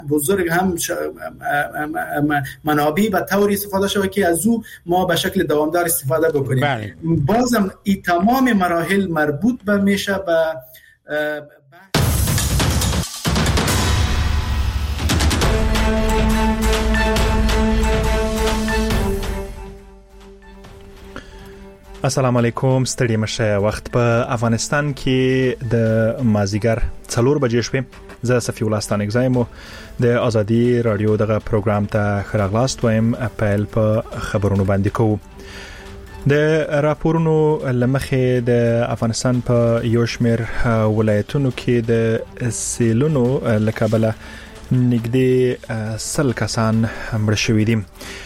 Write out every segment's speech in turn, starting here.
بزرگ هم منابع به طوری استفاده شود که از او ما به شکل دوامدار استفاده بکنیم. بازم این تمام مراحل مربوط به میشه به السلام علیکم. ستړي مشه. وخت په افغانستان کې د مازیګر 4 بجې شوې. زه صفی الله ستانکزی مو د ازادي رادیو دغه پروګرام ته خراغلاست وایم. اپل په خبرونو باندې کوو. د راپورونو لمخې د افغانستان په یو شمېر ولایتونو کې د سیلونو لکبله نږدې 100 کسان مړ شوي دي.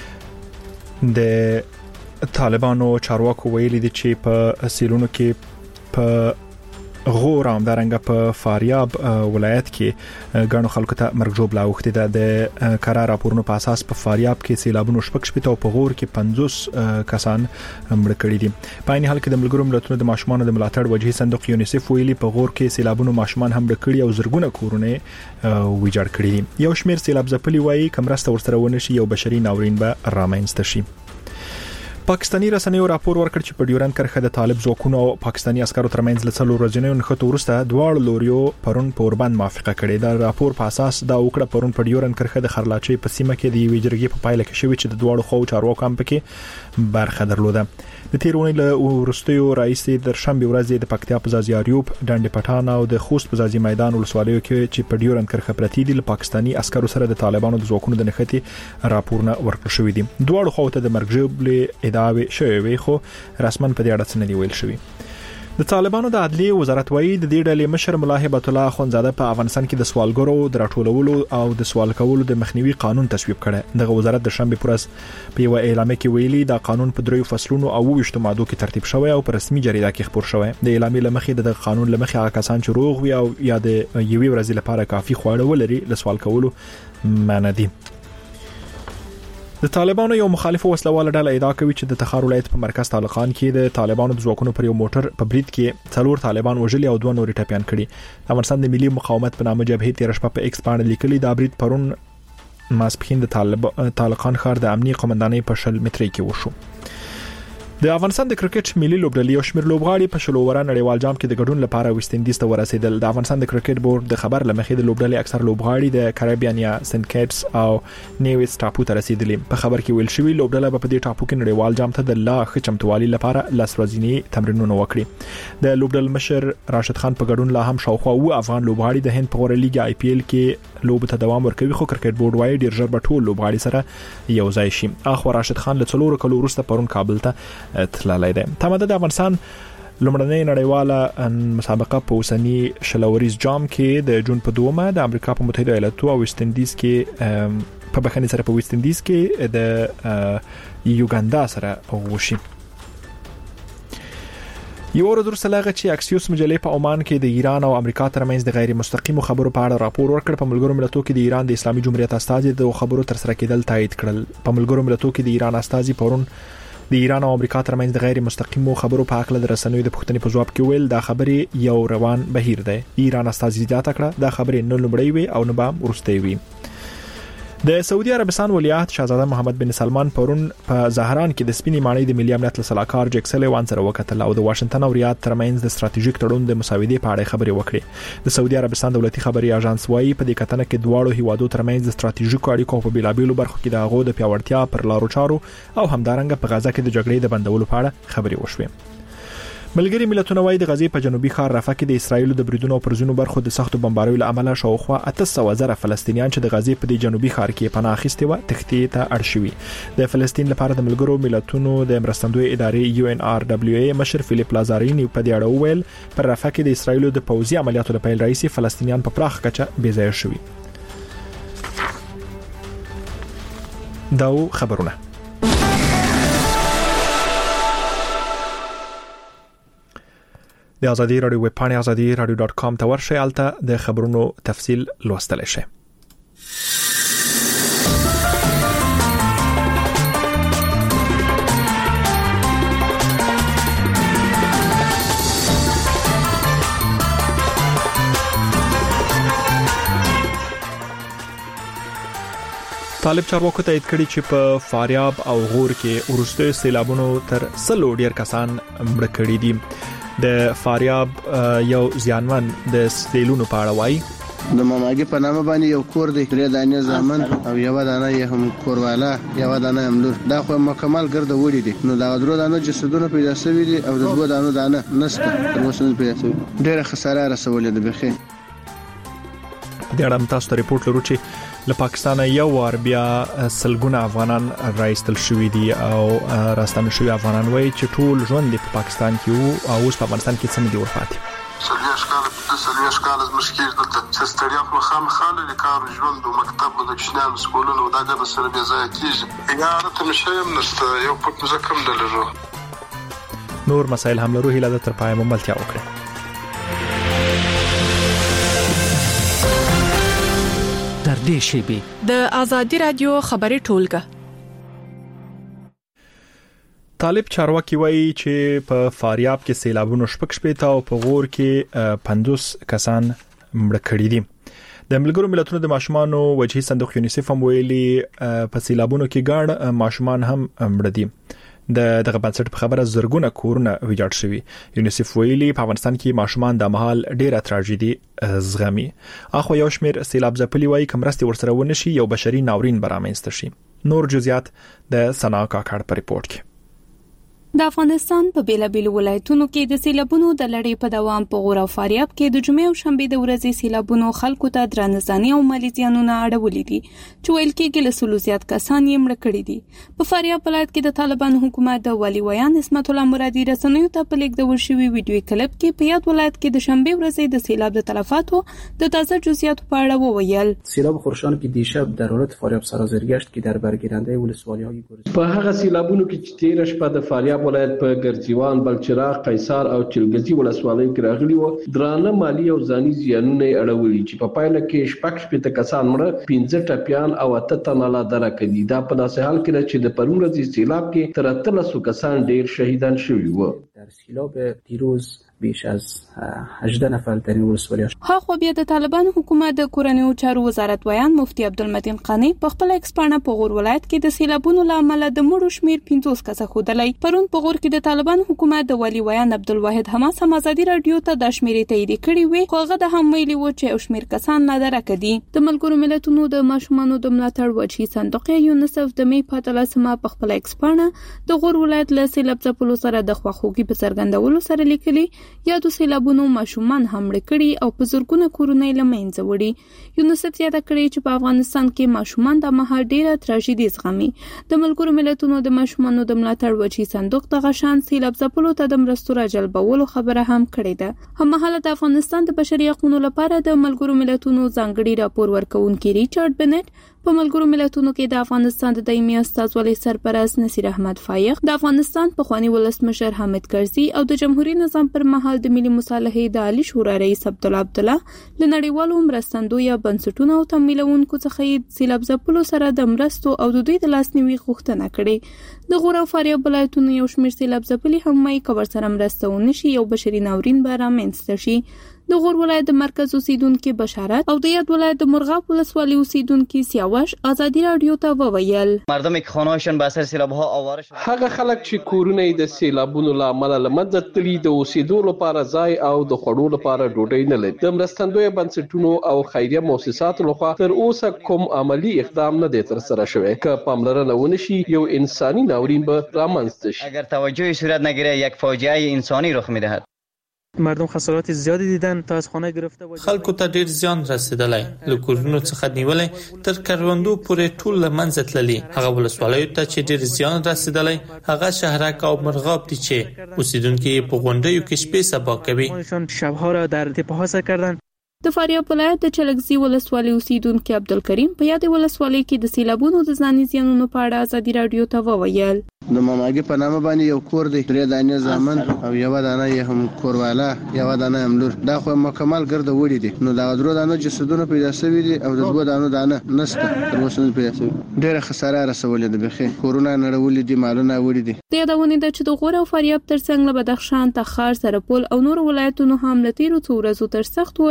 د طالبانو چارواکو ویلي دي چې په سیلونو کې په غور او همدارنګه په فاریاب ولایت کې ګڼو خلکو ته مرګ ژوبله اوښتې ده. د کره راپورونو په اساس په فاریاب کې سیلابونو شپږ او په غور کې 50 کسان مړه کړي دي. په عین حال کې د ملګرو ملتونو د ماشومانو د ملاتړ وجهي صندوق یونیسف ویلي په غور کې سیلابونو ماشومان هم مړه کړي او زرګونه کورونه ویجاړ کړي دي. یو شمېر سیلاب ځپلي وایي کمرسته ورسره ونشي یو بشري ناورین به رامنځته شي. پاکستاني رسنیو راپور ورکړ چې په ډیورند کرښه د طالب ځواکونو او پاکستاني عسکرو ترمنځ له 3 ورځې نښتو وروسته دواړو لوریو پرون په اوربند موافقه کړې ده. راپور په اساس دا وکړه پرون په ډیورند کرښه د خرلاچي په سیمه کې د یوې جرګې په پایله کې شوی چې د دواړو خو چارواکو هم پکې برخه درلوده. د تیرونی له ورستیو رئیس د شنبه ورځ د پکتیا په ځاځیاریوب ډنډ پټان او د خوست په ځاځي میدان ولسوالیو کې چې په ډیورند کرښه پرتی دي له پاکستاني عسکرو سره د طالبانو د ځواکونو د نښتې راپورونه ورکړل شوی دي. دواړو خو ته د مرګ ژوبلې ادعاوې شوی خو رسمن په دې اړه څه نه دی ویل شوی. د طالبانو د عدلیه وزارت وایي د دې ډلې مشر مولا هبت الله اخوندزاده په افغانستان کې د سوالګرو د راټولولو او د سوال کولو د مخنیوي قانون تصویب کړي. دغه وزارت د شنبه پرځ په یو اعلامیه کې ویلي دا قانون په 3 فصلونو او 20 ماده کې ترتیب شوی او په رسمي جریده کې خبر شوی. د اعلامیه لمخې د قانون لمخې هغه کسان چې روغ وي او یا د یوې ورځې لپاره کافي خواړه ولري له سوال کولو منع دي. د طالبانو یو مخالف وسلواله ډله ادعا کوي چې د تخار ولایت په مرکز طالقان کې د طالبانو د ځواکونو پر یو موټر په برید کې 4 طالبان وژلي او 2 نور ټپيان کړي. افغانستان د ملي مقاومت په نامه جبهه تیر شپه په ایکس باندې لیکلي دا برید پرون ماسپخین د طالقان ښار د امنیه قومندانۍ په 100 متري کې وشو. د افغانستان د کرکټ ملي لوبډلې یو شمېر لوبغاړي په شلوورا نړیوال جام کې د ګډون لپاره ویسټ انډیز ته ورسېدل. د افغانستان د کرکټ بورډ د خبر لمخې د لوبډلې اکثر لوبغاړي د کریبیان یا سنت کیټس او نیویس ټاپو ته رسیدلي. په خبر کې ویل شوی لوبډله په دې ټاپو کې نړیوال جام ته د لا ښه چمتووالي لپاره لاس ورځنی تمرینونه وکړي. د لوبډل مشر راشد خان په ګډون لا هم شاوخوا او افغان لوبغاړي د هند په غوړه لیګ آی پی ایل کې لوب ته دوام ورکوي. خو کرکټ بورډ وايي ډیر ژر به ټول لوبغاړي سره یو ځای شي. اخو راشد خان له 4 کلو وروسته پرون کابل ته تللی دی. تماده د افغانستان لومړنۍ نړیواله مسابقه په اوسنی شلوریز جام کې د جون په 2 د امریکا په متحده ایالاتو او ویسټ انډیز کې په بخښنې سره په ویسټ انډیز کې د یوګاندا سره وشي. یو ورځ وروسته لاغه چې اکسیوس مجلې په عمان کې د ایران او امریکا ترمنځ د غیر مستقیمو خبرو په اړه راپور ورکړ. په ملګرو ملتونو کې د ایران د اسلامي جمهوریت استازي د خبرو تر سره کېدل تایید کړل. په ملګرو ملتونو کې د ایران استازي پرون د ایران او امریکا ترمنځ د غیر مستقیمو خبرو په اړه د رسنیو د پوښتنې په جواب کې ویل دا خبرې یو روان بهیر دی. ایران استازي زیاته کړه دا خبرې نه لومړی وي او نه به وروستۍ وي. د سعودي عربستان ولیعهد شاهزاده محمد بن سلمان پرون په زهران کې د سپینې ماڼۍ د ملي امنیت سلاکار جیک سلیوان سره وکتل او د واشنگټن او ریاض ترمنځ د ستراتیژیک تړون د مساویدې په اړه خبرې وکړې. د سعودي عربستان دولتي خبري اژانس وايي په دې کتنه کې دواړو هیوادو ترمنځ د ستراتیژیکو اړیکو په بیلابېلو برخو کې د هغو د پیاوړتیا پر لارو چارو او همدارنګه په غزا کې د جګړې د بندولو په اړه خبرې وشوې. ملګری ملتونه وايي د غزې په جنوبي ښار رفح کې د اسرایل د بریدونو پر ځینو برخو د سختو بمباریو له امله شاوخوا 800,000 فلسطینیان چې د غزې په جنوبي ښار کې پناه اخیستي و تښتې ته اړ شوي. د فلسطین لپاره د ملګرو ملتونو د مرستندوی ادارې UNRWA مشر فیلیپ لازارینی په دې اړه وویل پر رفح کې د اسرایل د پوځي عملیاتو لپاره رئیس فلسطینیان په پراخ کچه بې ځای شوي. دا خبرونه د ازادي رادیو ویب پاڼه azadi.radio.com ته ورشئ. الته د خبرونو تفصیل لوستلی شئ. طالب چارواکو تایید کړي چې په فاریاب او غور کې ورسته سیلابونو تر 100 ډیر کسان مړ کړي دي. د فاریاب یو ځوان د سیلونو په اړه وایي د ماماګي په نامه باندې یو کور دی 3 دانې زامن او یو دانه یې هم کورواله یو دانه هم لور دا خو مکمل ګرځ وړي دي. نو دا درو دانه جسدونه پیدا شوي دي او د دوه دانه نسته تر اوسه پیدا شوي. ډېر خساره رسولې ده بخي. د اړم تاسو ته ریپورت لرو چې له پاکستان یو وار بیا سلګونه افغانان راایستل شوې دي او راستنه شوی افغانان وایي چې ټول ژوند په پاکستان کې او اوس په افغانستان کې څه نه دی ورپاتې. سلیش کال مشکل دلته ستړیا خو خامخاله د کار ژوند او مکتب او د کشنان سکولونو دا د سره بیا ځای کیږي. یا راته مشیم نشته یو پټ مزکم دلرو. نور مسائل هم لرو هیله تر پای مملتیا وکړه. در دې شیبه د آزادی رادیو خبري ټولګه. طالب چارواکي وایي چې په فاریاب کې سیلابونو شپږ او په غور کې 50 کسان مړ کړي دي. د ملګرو ملتونو د ماشومانو وجهي صندوق یونیسف هم ویلي په سیلابونو کې ګڼ ماشومان هم مړ دي. دغه بنسټ په خبره زرګونه کورونه ویجاړ شوي. یونیسف ویلي په افغانستان کې ماشومان د مهال ډیره تراژیدي زغمي. اخو یو شمیر سیلاب ځپلي وایي کمرستي ورسره ونشي یو بشري ناورین برامنځته شي. نور جزئیات د سنا کاکړ په ریپورت کې. د افغانستان په بیلابیل ولایتونو کې د سیلابونو د لړۍ په دوام په غور او فاریاب کې د جمعې او شنبې د ورځې سیلابونو خلکو ته درنځاني او مالی زیانونه اړولې دي چې ویل کېږي له سلو زیات کسان یې مړ کړي دي. په فاریاب ولایت کې د طالبان حکومت د والي ویان اسمت الله مرادي رسنیو ته په لیک د ورشوي ویډیو کلیپ کې په یاد ولایت کې د شنبې ورځې د سیلاب د تلفاتو د تازه جزئیات په اړه وویل. سیلاب خورشان که دیشب در حالت فاریاب سرازیر گشت که در برگیرنده ولسوالی‌های گرزی په هغه سیلابونو کې چې تیر شپه د فاریاب ولایت په ګرځیوان، بلچراغ، قیصار او چلګزي ولسوالیو کې راغلي و درانه مالی او ځاني زیانونه اړولي چې په پایله کې شپږ کسان مړه، 15 ټپیان او 8 تنه لا درکه دي. دا په داسې حال کې چې د پرون ورځې سیلاب کې تر 1300 کسان ډیر شهیدان شوي و. در سیلاب دیروز بیش از 18 نفر در ولسوالی. ها خو بیا د طالبان حکومت د کورنیو چارو وزارت ویان مفتي عبدالمتین قانی په خپل ایکسپانه په غور ولایت کې د سیلابونو لامل د مړو شمیر 50 کسه خودلای. پرون په غور کې د طالبان حکومت د والي ویان عبدالواحد حماس آزادی رادیو ته د شمیرې تایید کړي وي، خو هغه د هم ویلي و چې او شمیر کسان نه درکه دي. د ملګرو ملتونو د ماشومانو د ملاتړ وجهي صندوق یونیسف د می په 13 په خپل ایکسپانه د غور ولایت له سیلاب ځپلو سره د خواخوږي په څرګندولو سره لیکلي یا د سیلابونو ماشومان هم مړ کړي او په زرګونه کورونه له منځه وړي. یونیسف یاد کړی چې په افغانستان کې ماشومان د مهال ډیره تراژیدي زغمي. د ملګرو ملتونو د ماشومانو د ملاتړ وجهي صندوق د غشان سیلاب ځپلو ته د مرستو راجلبولو خبره هم کړې ده. هممهاله د افغانستان د بشري حقوقو لپاره د ملګرو ملتونو ځانګړي راپور ورکونکي ریچارډ بنټ په ملګرو ملتونو کې د افغانستان د دایمي استازولۍ سرپرست نصیر احمد فایق، د افغانستان پخوانی ولسمشر حامد کرزي او د جمهوریت نظام پر مهال د ملي مصالحې د عالی شورا رئیس عبدالله له نړیوالو مرستندویه بنسټونو او تمویلونکو څخه سیلاب ځپلو سره د مرستو او د دوی د لاسنیوي غوښتنه کړې. د غور او فاریاب ولایتونو یو شمېر سیلاب ځپلي هم وايي که ورسره مرسته ونشي یو بشري ناورین به رامنځته شي. د غور ولایت د مرکز اوسیدونکو بشارت او د یاد ولایت د مرغاب ولسوالۍ اوسیدونکو سیاوش آزادی رادیو ته وویل مردم که خانه‌هاشون به اثر سیلاب‌ها آواره شد. هغه خلک چې کورونه د سیلابونو لامل لمنځه تللي د اوسېدو لپاره ځای او د خوړو لپاره ډوډۍ نه لري. د مرستندوی بنسټونو او خیریه مؤسساتو لخوا تر اوسه کوم عملی اقدام نه دی ترسره شوی. که پاملرنه ونشي یو انساني ناورین به رامنځته شي. اگر توجهی صورت نگیره یک فاجعه انسانی رخ می‌دهد. مردم خسارات زیادی دیدن تا از خانه گرفته و خلکو ته ډیر زیان رسیدلی، له کورونو څخه نیولې تر کروندو پورې ټول له منځه تللي. هغه ولسوالیو ته چې ډیر زیان رسیدلی هغه شهرک او مرغاب دي چې اوسیدونکو په غونډیو کې شپې سبا کوي. شب‌ها را در تپه‌ها سر کردن. د فاریاب ولایت د چلګزي ولسوالۍ اوسیدونکو عبدالکریم په یاد ولسوالۍ کې د سیلابونو د ځاني زیانونو په اړه آزادی رادیو ته وویل. د ماماګي په نامه باندې یو کور دی 3 دانې زامن او یو دانه یې هم کورواله یو دانه هم لور دا خو مکمل ګرځ وړي دي. نو دا درو دانه جسدونه پیدا شوي دي او د دوه دانه نسته تر اوسه پیدا شوي. ډېر خساره رسولې ده بخي کورونه نړولې دي مالونه وړي دي. د یادونه ده چې د غور او فاریاب ترڅنګ له بدخشان، تخار، سرپل او نور ولایتونو هم لتیرو څو ورځو تر سخت ورښتونو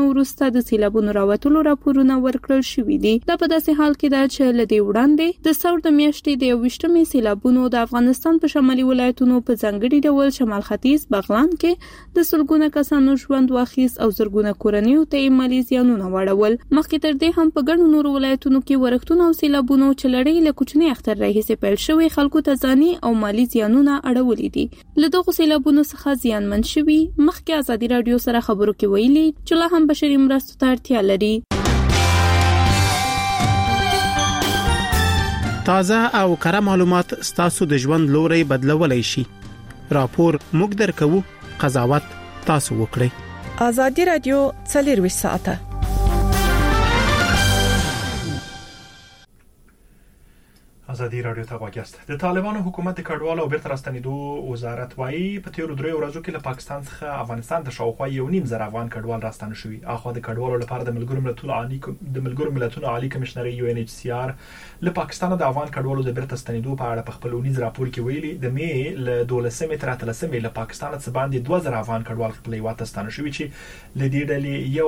وروسته د سیلابونو راوتلو راپورونه ورکړل شوې دي. دا په داسې حال کې ده چې لدی وړاندې د ثور د میاشتې د 28مې سیلابونو د افغانستان په شمالي ولایتونو په ځانګړي ډول شمال ختیځ بغلان کې د سلګونه کسانو ژوند واخیست او زرګونه کورنیو ته مالي زیانونه واړول. مخکې تر دې هم په ګڼو نورو ولایتونو کې ورښتونه او سیلابونو چې لړۍ له کوچني اختر راهیسې پیل شوی خلکو ته ځاني او مالي زیانونه اړولې دي. له دغو سیلابونو څخه زیانمن شوي مخکې ازادي رادیو سره خبرو کې ویلي چې لا هم بشري مرستو ته اړتیا لري. تازه او کره معلومات ستاسو د ژوند لوري بدلولای شي. راپور موږ درکو، قضاوت تاسو وکړئ. ازادي رادیو 24 ساعته. ازادي رادیو ته واګست. د طالبانو حکومت د کډوالو او بیرته راستنیدو وزارت وايي په تیر 3 ورځو کې له پاکستان څخه افغانستان ته شاوخوا 1.5 زره افغان کډوال راستنه شوي. اخو د کډوالو لپاره د ملګرو ملتونو عالی کمشنري UNHCR له پاکستان د افغان کډوالو د بیرته راستنیدو په اړه په خپل ونیز راپور کې ویلي د مې له 12 تر 13 له پاکستان څخه باندې 2000 افغان کډوال خپل هیواد ته ستانه شوي چې ل دې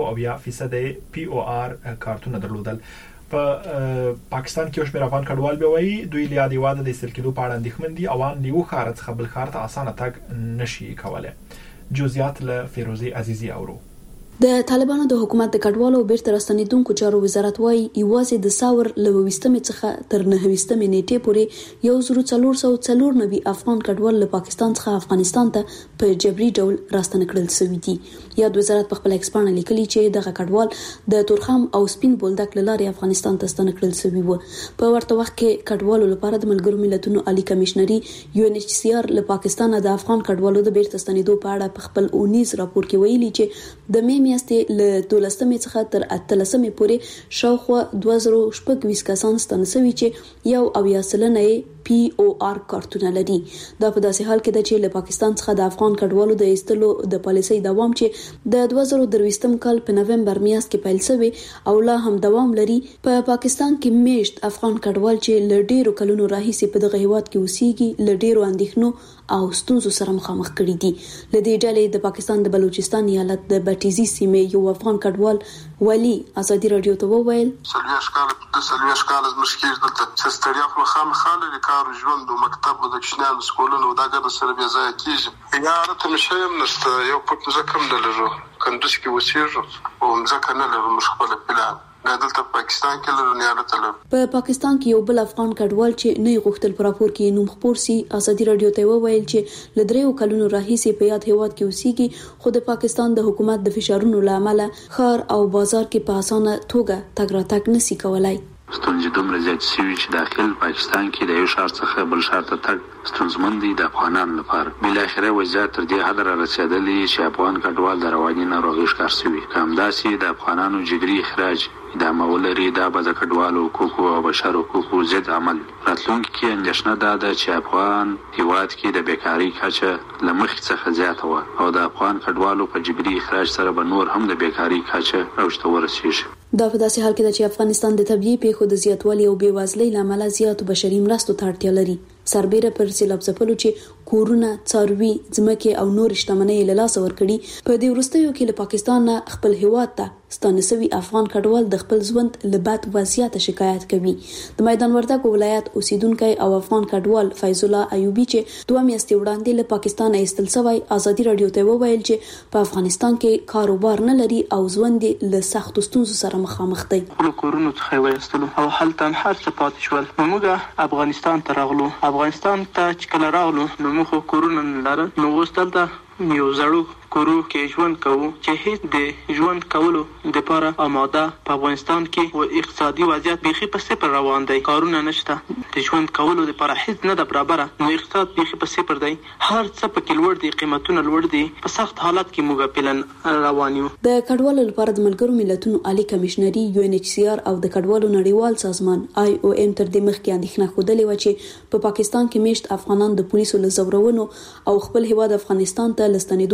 ډلې 1% POR کارتونه درلودل. په پاکستان کې شمیر افغان کډوال به وایي دوی له یادې واده د استل کېدو په اړه اندېښمن دي او ان یو خار څخه بل خار ته اسانه تګ نشي کولای. جزئیات له فیروزي عزیزي اورو. د طالبانو د حکومت د کډوالو او بیرته راستنیدونکو چارو وزارت وايي یوازې د ثور له 20مې څخه تر 9مې نیټې پورې 1494 افغان کډوال له پاکستان څخه افغانستان ته په جبري ډول راستنه کړل شوي دي. یاد وزارت په خپل ایکسپانه لیکلي چې دغه کډوال د تورخم او سپین بولدک لارې افغانستان ته ستنه کړل شوي وو. په ورته وخت کې کډوالو لپاره د ملګرو ملتونو عالی کمشنري UNHCR له پاکستان د افغان کډوالو د بیرته راستنیدو په اړه په خپل اونیز راپور کې ویلي چې د مې میاشتې له 12مې څخه تر 13مې پورې شاوخوا 2024 کسان ستانه شوي چې 1.8% POR کارتونه لري. دا په داسې حال کې ده چې له پاکستان څخه د افغان کډوالو د ایستلو د پالیسۍ دوام چې د 2023 کال په نومبر میاشت کې پیل شوی او لا هم دوام لري. په پاکستان کې میشت افغان کډوال چې له ډیرو کلونو راهیسې په دغه هیواد کې اوسېږي له ډیرو اندېښنو او ستونزو سره مخامخ کړي دي. له دې ډلې د پاکستان د بلوچستان ایالت د بټیزي سیمې یو افغان کډوال ولی ازادي رادیو ته وویل سلویش کال مشکل دلته چې ستړیا خو خامخاله کار ژوند او مکتب د کښنال سکولونو دا ګر سره بیا ځای کیږي. یا راته مشیم نشته یو پټ ځکم دلرو کندوس کې وسیږو او ځکه نه لرم مشغله پلان دلته پاکستان کې لرو نه راته. په پاکستان کې یو بل افغان کډوال چې نه غوښتل پر راپور کې نوم خبر سي ازادي رادیو ته وویل چې له 3 کلونو راهیسې په یاد هیواد کې اوسېږي خو د پاکستان د حکومت د فشارونو لامل خار او بازار کې په اسانه توګه تګ راتګ نشي کولای. ستونزې دومره زیات شوي چې داخل پاکستان کې د یو شهر څخه بل شهر ته تګ ستونزمن دي د افغانانو لپاره. بلاخره وضعیت تر دې حد را رسېدلی چې افغان کډوال د رواني ناروغۍ ښکار شوي. که همداسې د افغانانو جبري اخراج ادامه ولري دا به د کډوالو حقوقو او بشر حقوقو ضد عمل. راتلونکي کې اندېښنه دا ده چې افغان هیواد کې د بیکارۍ کچه له مخکې څخه زیاته وه او د افغان کډوالو په جبري اخراج سره به نور هم د بیکارۍ کچه اوج ته ورسېږي. دا په داسې حال کې ده چې افغانستان د طبيعي پیښو د زیاتوالي او بېوزلۍ لامل زیاتو بشري مرستو ته اړتیا لري. سربېره پر سیلاب ځپلو چې کورونه، څاروي، ځمکې او نور شتمنۍ له لاسه ورکړي په دې وروستیو کې له پاکستان خپل هیواد ته ستانه شوي افغان کډوال د خپل ژوند له بد وضعیت شکایت کوي. د میدان وردګ ولایت اوسیدونکو او افغان کډوال فیض الله ایوبی چې 2 میاشتې وړاندې له پاکستان ایستل شوی ازادي رادیو ته وویل چې په افغانستان کې کاروبار نه لري او ژوند له سختو ستونزو سره مخامخ دی. ټول کورونو څخه وایستلو او هلته هر څه پاتې شول. موږ افغانستان ته راغلو. افغانستان ته چې کله راغلو نو موږ کورونه لرل نو وستل ته یو زړو کورو کې ژوند کوو چې هیڅ د ژوند کولو لپاره آماده په افغانستان کې او اقتصادي وضعیت بیخي په صفر روان دی. کارونه نشته د ژوند کولو لپاره هیڅ نه د برابره نو اقتصاد بیخي په صفر دی. هر څه په کې لوړ دي، قیمتونه لوړ دي. په سخت حالت کې موږ پلان روان یو. د کډوالو لپاره د ملګرو ملتونو عالی کمشنري UNHCR او د کډوالو نړیوال سازمان IOM تر دې مخکې اندېښنه خوده و چې په پاکستان کې میشت افغانان د پولیسو له زورونو او خپل هیواد افغانستان ته لستنیدو وروسته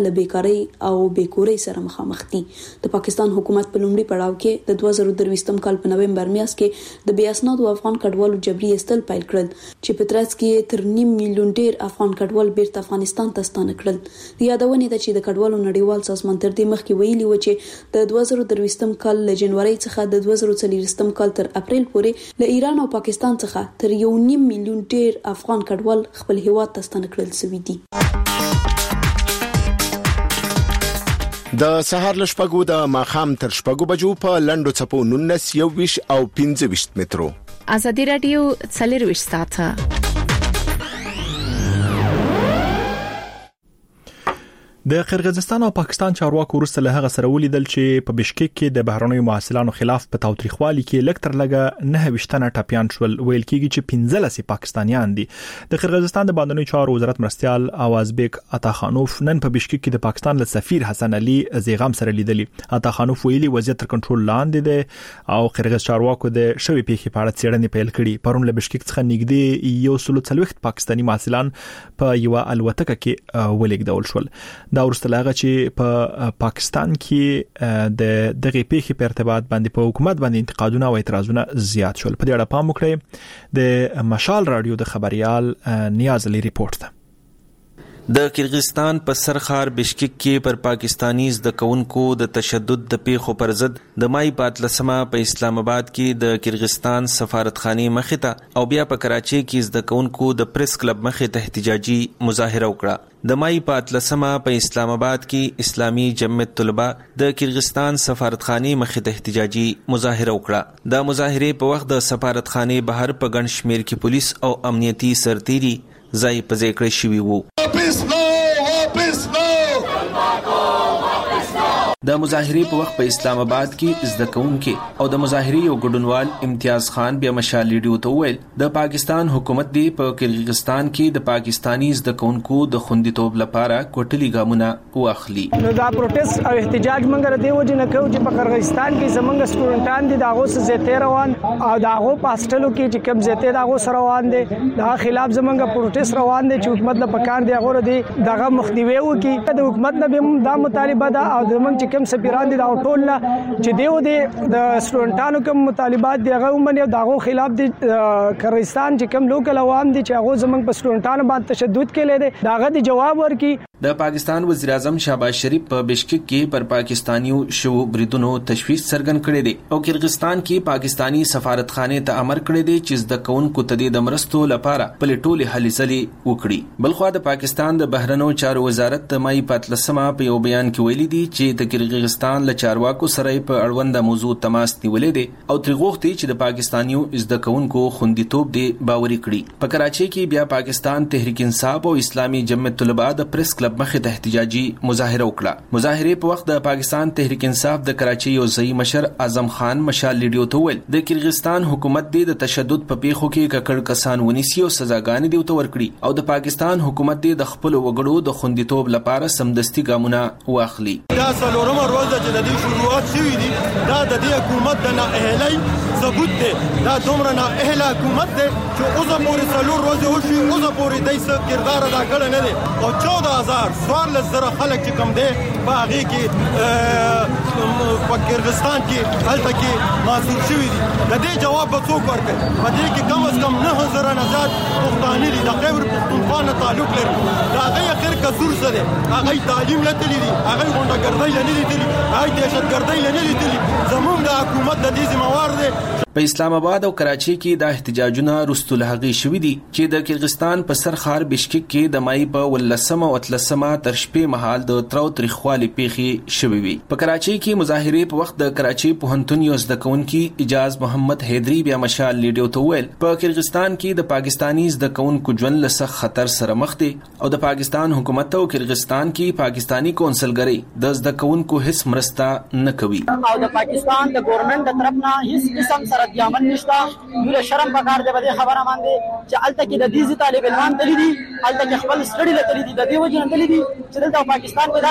له بیکاری او بیکوري سره مخامخ دي. د پاکستان حکومت په لومړي پړاو کې د 2023 کال په نومبر میاشت کې د بې اسنادو افغان کډوالو جبري ایستل پیل کړل چې په ترڅ کې تر 1.5 میلیون ډیر افغان کډوال بیرته افغانستان ته ستانه کړل. د یادونې ده چې د کډوالو نړیوال سازمان تر دې مخکې ویلي و چې د 2023 کال له جنوري څخه د 2024 کال تر اپریل پورې له ایران او پاکستان څخه تر 1.5 میلیون ډیر افغان کډوال خپل هیواد ته ستانه کړل شوي دي. د سهار لشپګو د ماخام تر شپګو بجو په لندو چپو 19 21 او 25 مترو. ازادي رادیو 24 ساعته. د قرغیزستان او پاکستان چارواکو وروسته له هغه سره ولیدل چې په بشکک کې د بهرنیو محصلانو خلاف په تاوتریخوالي کې لکتر لګه 9 ټاپیان شول. ویل کېږي چې 15 پاکستانیان دي. د قرغیزستان د بهرنیو چارو وزارت مرستيال اوازبek اتاخانوف نن په بشکک کې د پاکستان له سفیر حسن علي زیغام سره لیدلی. اتاخانوف ویلي وضعیت تر کنټرول لاندې دی او قرغیز چارواکو د شوی پیښې په اړه څېړنې پیل کړې. پرون له بشکک څخه نږدې 140 پاکستاني محصلان په یو الوتکه کې ولیږدول شول. دا ورسته لاغه چې په پاکستان کې د دغه پیښې په ارتباط باندې په حکومت باندې انتقادونه او اعتراضونه زیات شول. په دې اړه پام وکړئ. د مشال رادیو د خبريال نیاز علي ریپورت ده. د قرغیزستان په سرخار بشکک کې پر پاکستانی زده کوونکو د تشدد د پیښو پر ضد د مای په 13 په اسلام آباد کې د قرغیزستان سفارتخانه مخې ته او بیا په کراچۍ کې زده کوونکو د پریس کلب مخې ته احتجاجي مظاهره وکړه. د مای په 13 په اسلام آباد کې اسلامي جمعیت طلبه د قرغیزستان سفارتخانه مخې ته احتجاجي مظاهره وکړه. د مظاهره په وخت د سفارتخانه بهر په ګڼ شمیر کې پولیس او امنیتي سرتیري ځای په ځای کړی شوي وو. د مظاهرې په وخت په اسلام آباد کې زده کوونکي او د مظاهرې یو ګډونوال امتیاز خان بیا مشال ریډیو ته وویل د پاکستان حکومت دی په قرغیزستان کې د پاکستانی زده کوونکو د خوندیتوب لپاره کوټلي ګامونه واخلي. نو دا پروتست او احتجاج منګر دی وجه نه کوي چې په قرغیزستان کې زمونږ سټوډنټان دي داغو سره زیته روان او داغو پاستلو کې چې کوم زیته داغو سره روان دي دا خلاف زمونږ پروتست روان دي چې حکومت له پکار دی هغه دی دغه مخنیوي وکي. د حکومت نه به دا مطالبه ده او زمونږ کوم سفیران دي دا ټول چې دیو دي د سټوډنټانو کوم مطالبات دي هغه ومني داغو خلاف دي قرغیزستان چې کوم لوکل عوام دي چې هغه زمونږ په سټوډنټانو باندې تشدد کړي دي داغه دي جواب ورکي. د پاکستان وزیر اعظم شهباز شریف په بشکک کې پر پاکستانیو شو بریدونو تشویش څرګند کړی دی او قرغیزستان کې پاکستانی سفارتخانه ته امر کړی دی چې زده کوونکو ته د مرستو لپاره پلیټولې هلې ځلې وکړي. بلخو د پاکستان د بهرنیو چارو وزارت د مای په 13 په یو بیان کې ویلي دی چې د قرغیزستان له چارواکو سره په اړونده موضوع تماس نیولې دی او ترغوښتي چې د پاکستانیو زده کوونکو خوندیتوب دی باوري کړي. په کراچۍ کې بیا پاکستان تحریک انصاف او اسلامي جمعیت طلبه د پریس کلب مخې ته احتجاجي مظاهره وکړه. مظاهره په وخت د پاکستان تحریک انصاف د کراچۍ یو ځای مشر اعظم خان مشال لیډیو ته ویل د قرغیزستان حکومت د تشدد په پیښو کې ککړ کسان ونیسي او سزاګانې دی ته ورکړي او د پاکستان حکومت د خپل وګړو د خوندیتوب لپاره سمدستي ګامونه واخلي. دا څلورمه ورځ چې د دې شروعات شوې دي دا د دې حکومت د نااهلۍ ثبوت دی. دا دومره نااهله حکومت دی چې اوسه پورې څلور ورځې وشوي اوسه پورې دای څه کردار ادا کړی نه دی او 14000 14,000 خلک چې کم دی په هغې کې په قرغیزستان کې هلته کې معذور شوي دي. د دې جواب به څوک ورکوي؟ په دې کې کم از کم 9,000 نه زیات پښتانه دي د خیبر پښتونخوا نه تعلق لري. د هغوی اخر قصور څه دی؟ هغوی تعلیم نه تللي دي هغوی غونډهګردۍ له نه دي تللي هغوی دهشتګردۍ له نه دي تللي. زموږ د حکومت د دې ذمہوار دی. په اسلام آباد او کراچۍ کې د احتجاجونو وروسته له هغې شوي دي چې د قرغیزستان په سرخار بشکک کې د مای په 18 او 13 تر شپې مهال د تاوتریخوالي پیښې شوي وي. په کراچۍ کې مظاهرې په وخت د کراچۍ پوهنتون یو زده کوونکي اجاز محمد حیدري بیا مشال لیډیو ته ویل په قرغیزستان کې د پاکستانی زده کوونکو ژوند له سخت خطر سره مخ دی او د پاکستان حکومت او قرغیزستان کې پاکستانی کونسلګرۍ د زده کوونکو هیڅ مرسته نه کوي او د پاکستان د ګورنمنت د طرف نه هیڅ قسم سره عمل نشته. یو شرم پکار دی په خبره باندې چې الته کې د دې طالب علمان تللی دي الته کې خپل سټډي لته دي د دې وجه نه تللی دي چې د پاکستان په داسې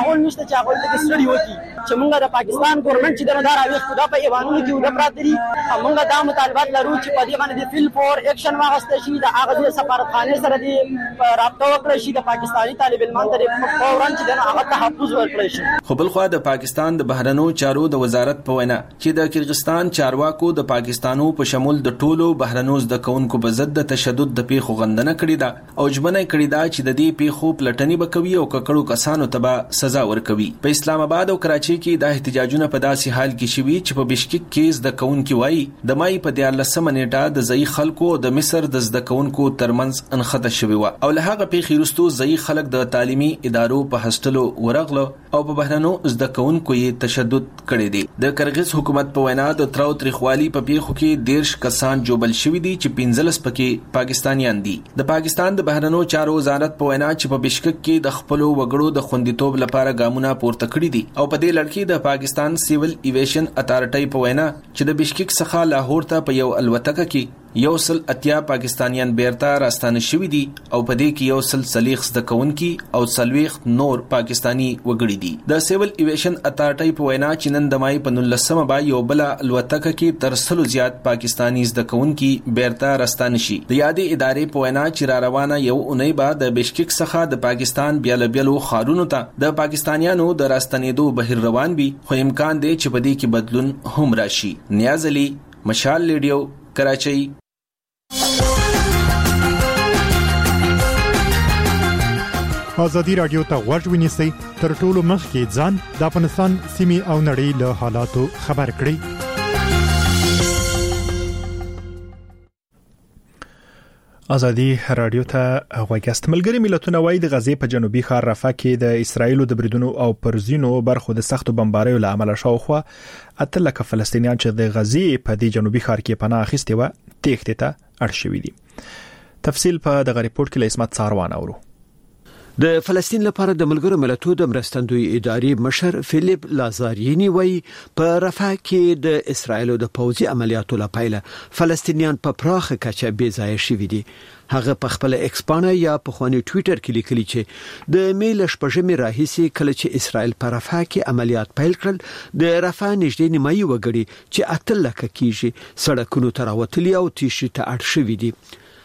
ماحول نشته چې هغه ته ستړي وتی چې موږ د پاکستان ګورنمنت چې دا راويخ خدا په ایوانونو کې ودا پراته دي موږ دا مطالبات لرو چې په دې باندې فیل فور اکشن واغسته شي د هغه سفارتخانه سره دی رابطه وکړي شي د پاکستاني طالب علمان ته فورا چې دا هغه تحفظ ورکړي شي. خو بل خو د پاکستان د بهرنیو چارو د وزارت په وینا چې د کرغستان چارواکو د پاکستانو په شمول د ټولو بهرنیو د کونکو په ضد د تشدد د پیښو غندنه کړې ده او ژمنه کړې ده چې د دې پیښو پلټنې وکوي او ککړو کسانو ته به سزا ورکوي. په اسلام آباد او کراچي کې د احتجاجونو په داسې حال کې شوي چې په بشکک کې د کونکو وایي د مای په 14 نیټه د ځای خلکو د مصر د زده کونکو ترمنځ انخته شوی و او له هغه پیښې وروسته ځای خلک د تعلیمي ادارو په هسټلو ورغله او په بهرنیو زده کونکو یې تشدد کړی دی. د کرغز حکومت په وینا د تراو تریخوالي په پیښو کې 13 کسان جوبل شوی دي چې 15 پکې پاکستانیان دي. د پاکستان د بهرنیو چارو وزارت په وینا چې په بشکک کې د خپل وګړو د خوندیتوب لپاره ګامونه پورته کړی دي او په دې لړ کې د پاکستان سیول ایویشن اتارټي په وینا چې د بشکک څخه لاهور ته په یو الوتکه کې 180 پاکستانیان بیرته راستانه شوی دي او په دې کې 140 زده کوونکي او 40 نور پاکستانی وګړي دي. د سیول ایویشن اتارټي په وینا چې نن د مای په 19 با یو بل الوتکه کې تر 100 زیات پاکستانی زده کوونکي بیرته راستانه شي. د یادې ادارې په وینا چې را روانه یو اونۍ بعد د بشکک څخه د پاکستان بیلو خارونو ته د پاکستانیانو د راستنېدو بهیر روان وي خو امکان دی چې په دې کې بدلون هم راشي. نیاز علي، مشال ریډیو، کراچۍ. ازادي رادیو ته غوږ ونیسئ تر ټولو مخکې ځان د افغانستان سیمې او نړۍ له حالاتو خبر کړئ. ازادي رادیو ته غوږ است. ملګری ملتونه وايي د غزې په جنوبي ښار رفح کې د اسرایل د بریدونو او پرزینو برخو د سختو بمباریو له امله شاوخوا 8 لک فلسطینیان چې د غزې په دې جنوبي ښار کې پناه اخیستي و تېښتې ته اړ شوي دي. تفصیل په دغه ریپورت کې له اسمت ساروان اورو. د فلسطین لپاره د ملګرو ملتونو د مرستندوی ادارې مشر فیلیپ لازارینی وایي په رفح کې د اسرایل د پوځي عملیاتو لپاره فلسطینیان په پراخه کچه بې ځای شوي دي. هغه په خپل ایکسپانه یا په خواني ټوئیټر کې لیکلي چې د میل شپږمې راهیسي کله چې اسرایل په رفح کې عملیات پیل کړل د رفح نږدې نیمایي وګړي چې 8 لک کېږي سړکونو ته راوتلي او تیښتې ته اړ شوي دي.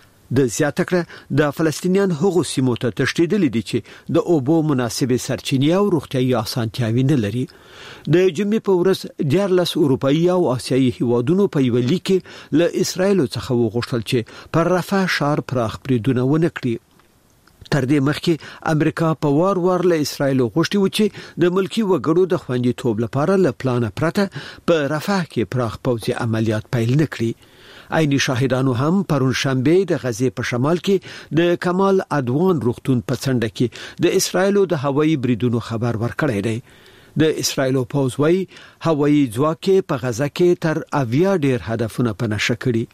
د زیاته کړه د فلسطینیان هغو سیمو ته تښتېدلي دي چې د اوبو مناسبې سرچینې او روغتیايي اسانتیاوې نه لري. د جمعې په ورځ 14 اروپایي او آسیایي هیوادونو په یو لیک کې له اسرایل څخه وغوښتل چې پر رفح ښار پراخ بریدونه ونه کړي. تر دې مخکې امریکا په وار له اسرایل غوښتي و چې د ملکی وګړو د خوندیتوب لپاره له پلان پرته په رفح کې پراخ پوځي عملیات پیل نکړي. عیني شاهدانو هم پرون شنبه د غزې په شمال کې د کمال ادوان روغتون په څنډه کې د اسرایل د هوایي بریدونو خبر ورکړی دی. د اسرایل پوځ وايي هوایي ځواک په غزه کې تر 80 ډیر هدفونه په نشه کړي.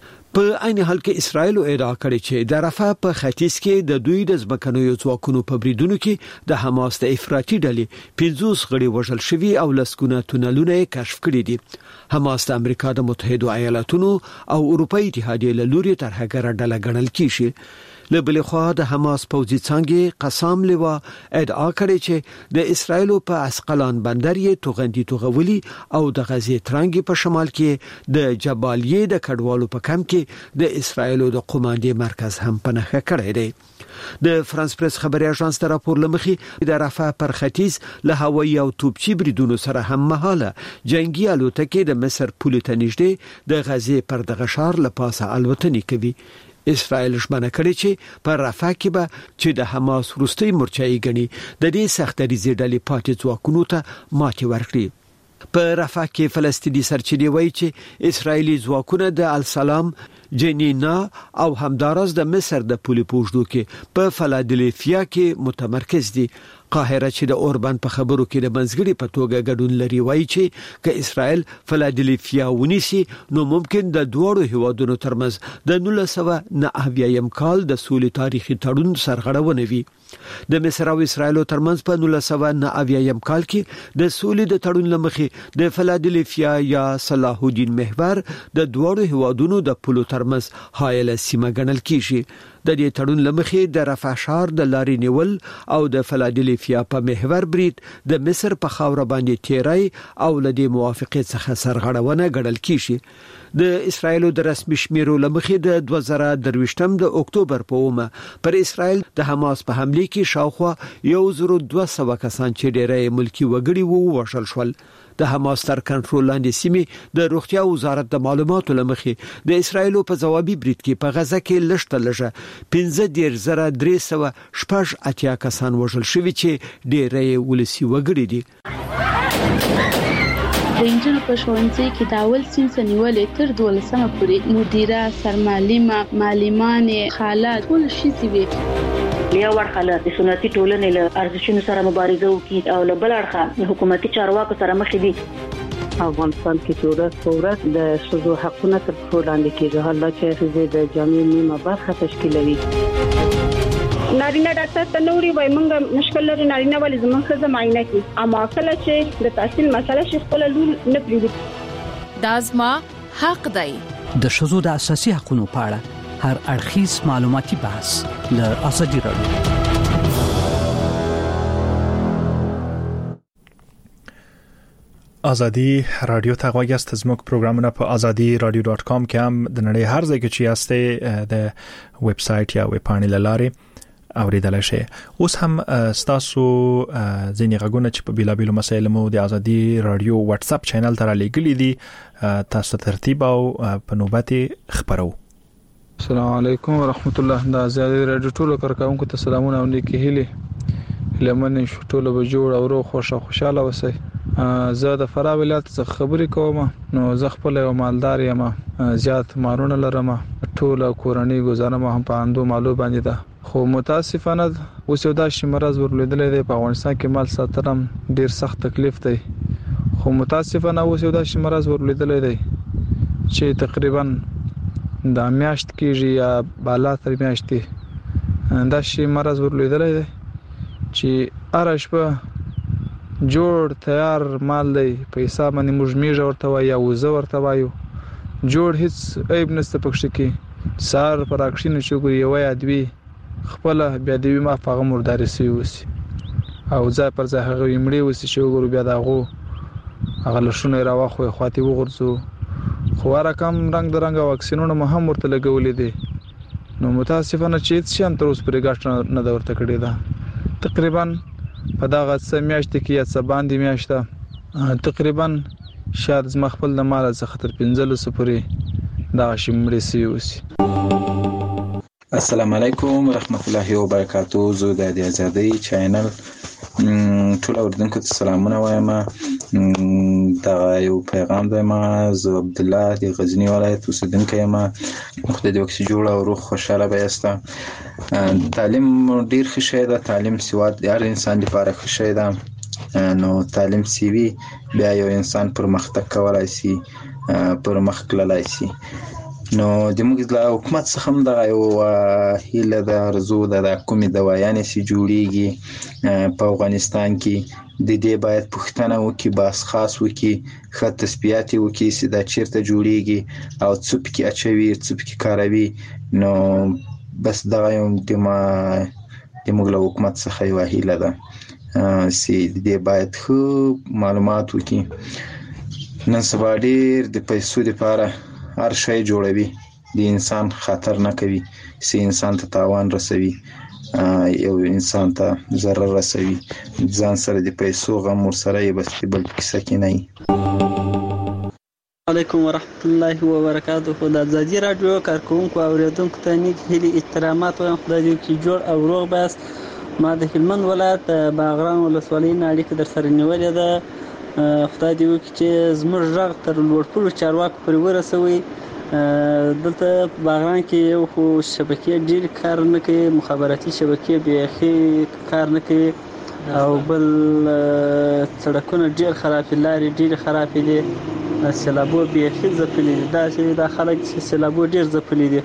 په عین حال کې اسرایل ادعا کړې چې د رفح په ختیځ کې د دوی د ځمکنیو ځواکونو په بریدونو کې د حماس د افراطي ډلې 50 غړي وژل شوي او لسګونه تونلونه کشف کړي دي. حماس د امریکا د متحده ایالاتونو او اروپאי اتحادیې له لوري تر هغه ډله ګڼل کیږي. له بل خوا د حماس پوځي څنګه قسم لوا ادعا کړې چې د اسرایل په اسقلان بندر یې توغندي توغولي او د غزې ترنګ په شمال کې د جبالیه د کډوالو په کم کې د اسرایل د قوماندې مرکز هم پنهخه کړی دی. د فرانس پریس خبري اژانس تر راپور لمخې د رفح پر ختیځ له هوایي او توپچي بریدونو سره هم مهاله جنگي الوتکې د مصر پولې ته نږدې د غزې پر دغه ښار لپاسه الوتنې کوي. اسرائیل ژمنه کړې چې پر رفح کې به چې د حماس وروستي مرچایي غني د دې سختريزي ډلې پاتې ځواکونو ته ماتې ورکړي. په رفح کې فلسطیني سرچینې وایي چې اسرایلی ځواکونه د السلام، جنینا او همدارس د مصر د پولې پوجدو کې په فلادلفیا کې متمرکز دي. قاهره چې د اوربان په خبرو کې د منځګړي په توګه ګډون لري وایي چې که اسرائیل فلادلفیا ونیسي نو ممکن د دوړو هیوادونو ترمنځ د 1990 کال د سولې تاریخي تړون سرغړونه وي. د مصر او اسرائیل ترمنځ په 1990 کال کې د سولې د تړون لمخې د فلادلفیا یا صلاح الدین محور د دوړو هیوادونو د پولو ترمنځ حایله سیمه ګڼل کیږي. د دې تړون لمخې د رفح ښار د لارې نیول او د فلادلفیا په محور برید د مصر په خاور باندې تیرای او لدی موافقت څخه سرغړونه ګڼل کیږي د اسرایل د رسمي شمیرو لمخې د 2023 د اکتوبر په اومه پر اسرایل د حماس په حمله کې شاوخوا 1200 کسان چې ډېری ملکی وګړي وو وشل شول د حماس تر کنټرول لاندې سیمې د روغتیا وزارت د معلوماتو لمخې د اسرایل په ځوابي برید کې په غزه کې لږ لږه 15380 کسان وژل شوي چې ډېری ولسی وګړي دي د انجنونو په ښوونځي کې د اول صنف نیولې تر 12مه پورې مدیره سرمعلمه معلمانې خالات ټول شي وي یو ورخه د سنتي ټولنې له ارزښتونو سره مبارزه وکړي او له بل اړخه حکومتي چارواکو سره مخ دي افغانستان کې ورځ د شذو حقونه تر څو لاندې کېږي حالا چې د جامعې نیمه برخه تشکیلوي نارینه ډاکټر ته نوري وای مونږ مشکل لري نارینه ولې زموږ ښځه معاینه کوي اما کله چې د تحصیل مسله شي خپل لور نه پریږدي دا زما حق دی د شذو د اساسي حقوقو په اړه هر اړخیز معلوماتي بحث له ازادي راډیو ازادي رادیو ته غوږیاست زموږ پروګرامونه په azadi.radio.com کې هم د نړۍ هر ځای کې چې یاستئ د ویب سټ یا ویب پاڼې لاره اوریدل شي اوس هم تاسو ځینې غږونه چې په بیلابیلو مسایلو مو د ازادي رادیو واتس اپ چینل ته را لګلې دي تاسو ترتیب او په نوبت خبرو السلام علیکم ورحمت الله د ازادي رادیو ټولو کارکونکو ته سلامونه او نیکی هیله لمن ټولو به جوړ او روغ خوشاله وسه زه د فراه ولایت څخه خبرې کوم نو زه خپل یو مالدار یم زیات مارونه لرم ټول کورنۍ گزاره ما هم په اندو مالو باندې ده خو متاسفانه اوس یو داسې مرز ورلیدلې ده په افغانستان کې مال ساترم ډیر سخت تکلیف دی خو متاسفانه اوس یو داسې مرز ورلیدلې ده چې تقریبا د میاشت کېږي یا بالا تر میاشتې دا شی مرز ورلیدلې ده چې ارشبه جوړ تیار مال دی پیسې باندې موږ میږه ورته وای یا وزه ورته وایو جوړ هیڅ عیب نشته پکښ کې سار پر اکشن شوګي یو ادوی خپل بیا دی ما فغه مرداري سی وسی او ځای پر ځای هغه یمړي وسی شوګو بیا داغو هغه لښونه راوخو خواتی وغورځو خو رقم رنگ درنګ واکسینونه مهم ورته لګولې دي نو متاسفانه چې هیڅ شي تر اوس پرې ګټ نه دا ورته کړی دا تقریبا په دغه سمیاشت کې یا سباندې میاشته تقریبا شاید زما خپل د مال څخه تر 15 پورې دا شمړې سی وسی السلام علیکم ورحمت الله وبرکاتہ زه د ازادي چینل ټول اوردونکو ته سلامونه وایم دا یو پیغام دی ما زه عبد الله د غزنی ولایت اوسیدونکی یم خدای دې وکړي جوړ او روغ خوشاله بایسته تعلیم ډیر ښه شی ده تعلیم سواد د هر انسان لپاره ښه شی ده نو تعلیم سیوی بیا یو انسان پرمختګ کولای شي پرمختګ لای شي نو د موږ د حکومت څخه هم دا یو هیله د ارزو د کومې دوايانې سي جوړیږي په افغانستان کې د دې باید پښتنه وکي باس خاص وکي خط تثبیات وکي چې دا چیرته جوړیږي او څوک کې اچوي څوک کې کاروي نو بس دا یو د موږ له حکومت څخه یو هیله ده چې دې باید خو معلومات وکي نن سبا ډیر د پیسو لپاره هر شی جوړوي د انسان خطر نه کوي چې انسان ته تاوان رسوي یو انسان ته ضرر رسوي ځان سره د پیسو غم ور سره یې بس بل کیسه کې نه علیکم ورحمت الله وبرکاته د ازادي رادیو کارکونکو اوریدونکو ته نیک هیلې احترامات وایم خدای دې وکړي جوړ او روغ بس ما د هلمند ولایت باغران ولسوالۍ نه اړیکه در سره نیولې ده خدای دې وکړي چې زموږ غږ تر لوړپوړو چارواکو پورې ورسوي دلته باغران کې یو خو شبکې ډېر کار نه کوي مخابراتي شبکې بیخي کار نه کوي او بل سړکونه ډېر خراب لارې ډېر خراب دي سیلابو بیخي ځپلي دي دا خلک سیلابو ډېر ځپلي دي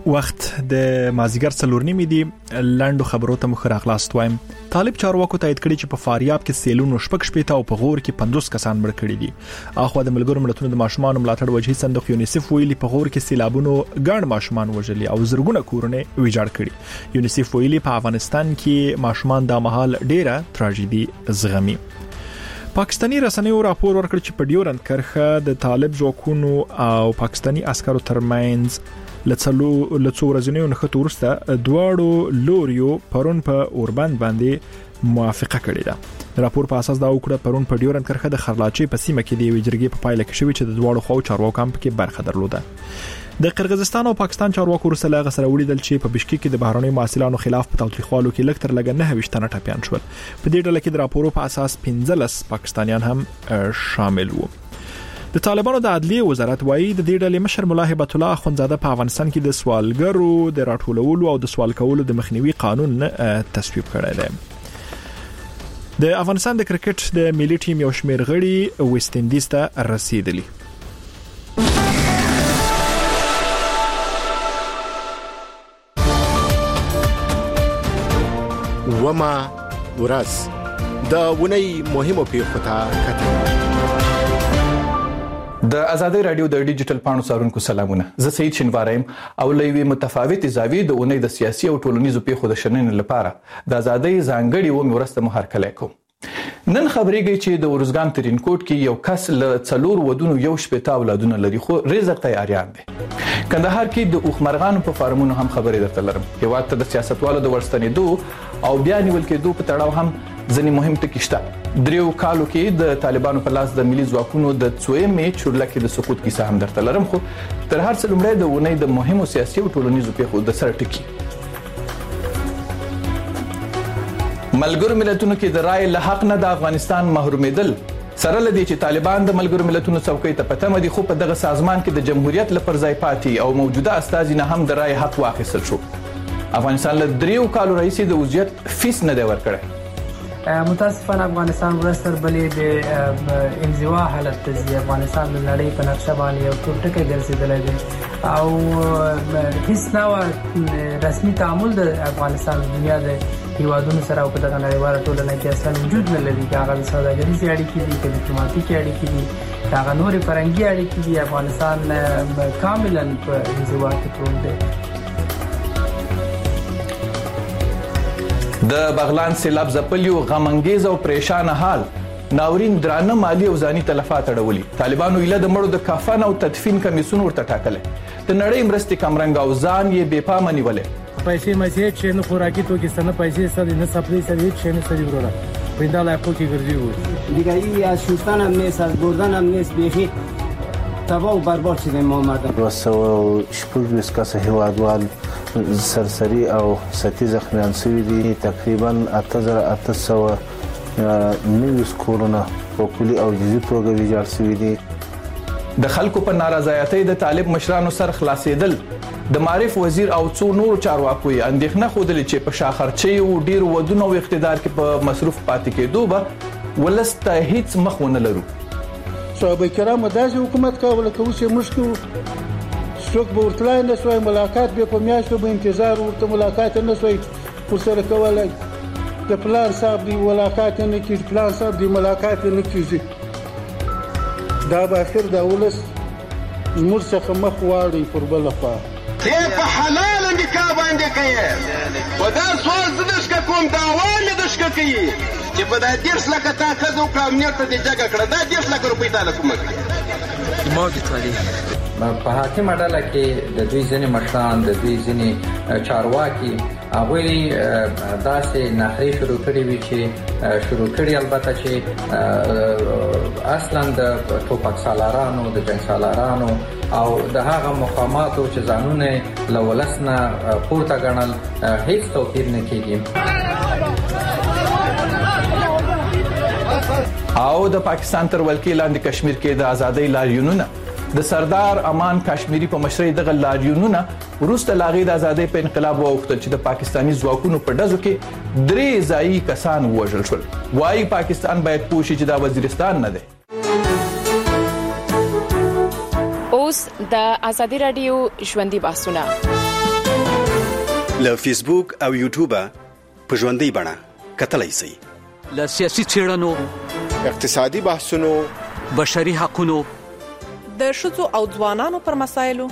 وخت د مازیګر 4:30 دی لاندو خبرو ته مخ راغلاست وایم. طالب چارواکو تایید کړي چې په فاریاب کې سیلونو شپږ شپېته او په غور کې 50 کسان مړ کړي دي. اخو د ملګرو ملتونو د ماشومان ملاتړ وجهي صندوق یونیسف ویلي په غور کې سیلابونو ګڼ ماشومان وژلي او زرګونه کورونه ویجاړ کړي. یونیسف ویلي په افغانستان کې ماشومان د مهال ډیره تراژیدي زغمي. پاکستانی رسنیو راپور ورکړ چې په ډیورند کرښه د طالب ځواکونو او پاکستانی عسکرو ترمنځ لڅو ورځې نښته ورسته دواړو لوریو پرون په اوربند باندې موافقه کړې ده. راپور په اساس دا وکړه پرون په ډیورند کرښه د خرلاچي په سیمه کې د ویجرګي په پایله کې شوی چې د دواړو خو چارواکو هم کې برخه درلوده. د قرغیزستان او پاکستان چارواکو سره لاغه سره ولیدل چې په بشکیک کې د بهراني محصلانو خلاف په تاوتریخوالو کې لکتر لګ نه هوښتنه ټاپیان شول. په دې ډله کې د راپورو په اساس 15 پاکستانیان هم شامل وو. د طالبانو د عدلیه وزارت وایي د دې ډلې مشر مولا هبت الله اخوندزاده په افغانستان کې د سوالګرو د راټولولو او د سوال کولو د مخنیوي قانون تصویب کړی دی. د افغانستان د کرکټ د ملي ټیم یو شمېر غړي ویسټ انډیز ته رسیدلي. وما ورځ د ونی مهمو پیښو ته کتل. د ازادي رادیو د ډیجیټل پاڼو سارونکو سلامونه. زه سید شنوارم او لوی متفاوت زاویې د اونۍ د سیاسي او ټولنیزو پیښو د شننې لپاره د ازادي ځانګړي و مرسته مهارکلای کوم. نن خبرېږي چې د ورزګان ترینکوټ کې یو کس له 4 ودونو یو شپېته اولادونه لري خو رزق تیاریان دي. کندهار کې د اوخمرغانو په فارمونو هم خبرې درته لرم. هیواد ته د سیاستوالو د ورستنېدو او بیا نیول کېدو په تړاو هم ځینې مهم ټکي شته. 3 کالو کې د طالبانو په لاس د ملي ځواکونو د څوېمې چورلکې د سقوط کیسه هم درته لرم خو تر هر څه لومړی د ونې د مهمو سیاسي او ټولنیزو پیښو د سر ټکي. ملګرو ملتونو کې د رائے له حق نه د افغانستان محرومېدل سره لدی چې طالبان د ملګرو ملتونو څوکۍ ته پته مدي خو په دغه سازمان کې د جمهوریت لپاره ځای پاتې او موجوده استازي نه هم د رائے حق واخیستل شو. افغانستان له 3 کالو راهیسې د وضعیت فیس نه دی ورکړی. متاسفانه افغانستان ورستر بلې د انزوا حالت ته ځي. افغانستان د نړۍ په نقشه باندې یو ټوټه ګرځېدلی دی او هیڅ نوع رسمي تعامل د افغانستان د دنیا د هیوادونو سره او په دغه نړیواله ټولنه کې اصلا وجود نه لري. هغه د سوداګریزي اړیکې دي، ډیپلوماټیکي اړیکې دي، هغه نورې فرهنګي اړیکې دي. افغانستان کاملا په انزوا کې پروت دی. د بغلان سیلاب ځپلیو غمنګیز او پریشان حال ناورین درانه مالی او ځاني تلفات اړولي. طالبانو ایله د مړو د کفن او تدفین کمیسون ورته ټاکل. د نړۍ مرستې کمرنګ او ځان یې بې پامه نیولې. پیسې مې چې نه خوراکي توکي سره پیسې سره نه سپلای سره هیڅ نه سره وروړه. پرنده لا پوکي ګرځي وو. دیگه یا شستن هم نیست، از بردن هم نیست، بیخی تباه و برباد شده ما آمدن. 226 کس هیوادوال سرسری او سطحي زخمیان شوي دي. تقریبا 8800 نوي کورونه په کلي او جزئي توګه ویجاړ شوي دي. د خلکو په نارضایتۍ د طالب مشرانو سر خلاصېدل. د معرف وزیر او څو نور چارواکو یې اندېښنه خوده چې په شاخرچي او ډیر ودونو او اقتدار کې په مصروف پاتې کېدو به ولسته هیڅ مخ ونه لرو. صحابه کرام داسې حکومت کاوه لکه اوس یې موږ کوو. څوک به ورتلای نه شوی، ملاقات به په میاشتو به انتظار ورته ملاقات نه شوی ورسره کولای. د پلان صاحب دی ملاقات نه کیږي، پلان صاحب دی ملاقات نه کیږي. دا به اخر د ولس زموږ څخه مخ واړي پر بل خوا. په حلال نکاح باندې کوي و دا سوال زدهشکه کوم دعوا مې دشکه کوي چې په دا 10 لکه تا ښځه وکړه امنیت ته دې جګه کړه دا 10 لکه روپۍ تاله کومه کړي. ما دې تالی په حاکمه ډله کې د دوی ځینې مشران د دوی ځینې چارواکي هغوی داسې نخرې شروع کړي وي چې شروع کړي البته چې اصلا د ټوپک سالارانو د جنګ سالارانو او د هغه مقاماتو چې ځانونه له ولس نه پورته ګڼل هیڅ توپیر نه کېږي. او د پاکستان تر ولکې لاندې کشمیر کې د ازادۍ لاریونونه د سردار امان کشمیری په مشرۍ دغه لاریونونه وروسته لاغې د ازادۍ په انقلاب واوښتل چې د پاکستانی ځواکونو په ډزو کې 3 ځایي کسان ووژل شول. وايي پاکستان باید پوه شي چې دا وزیرستان نه دی. اوس د ازادي رادیو ژوندۍ بحثونه له فیسبوک او یوټیوب په ژوندۍ بڼه کتلای شئ. له سیاسي چیرنو، اقتصادي بحثونو، بشري حقوقو، د ښځو او ځوانانو پر مسایلو.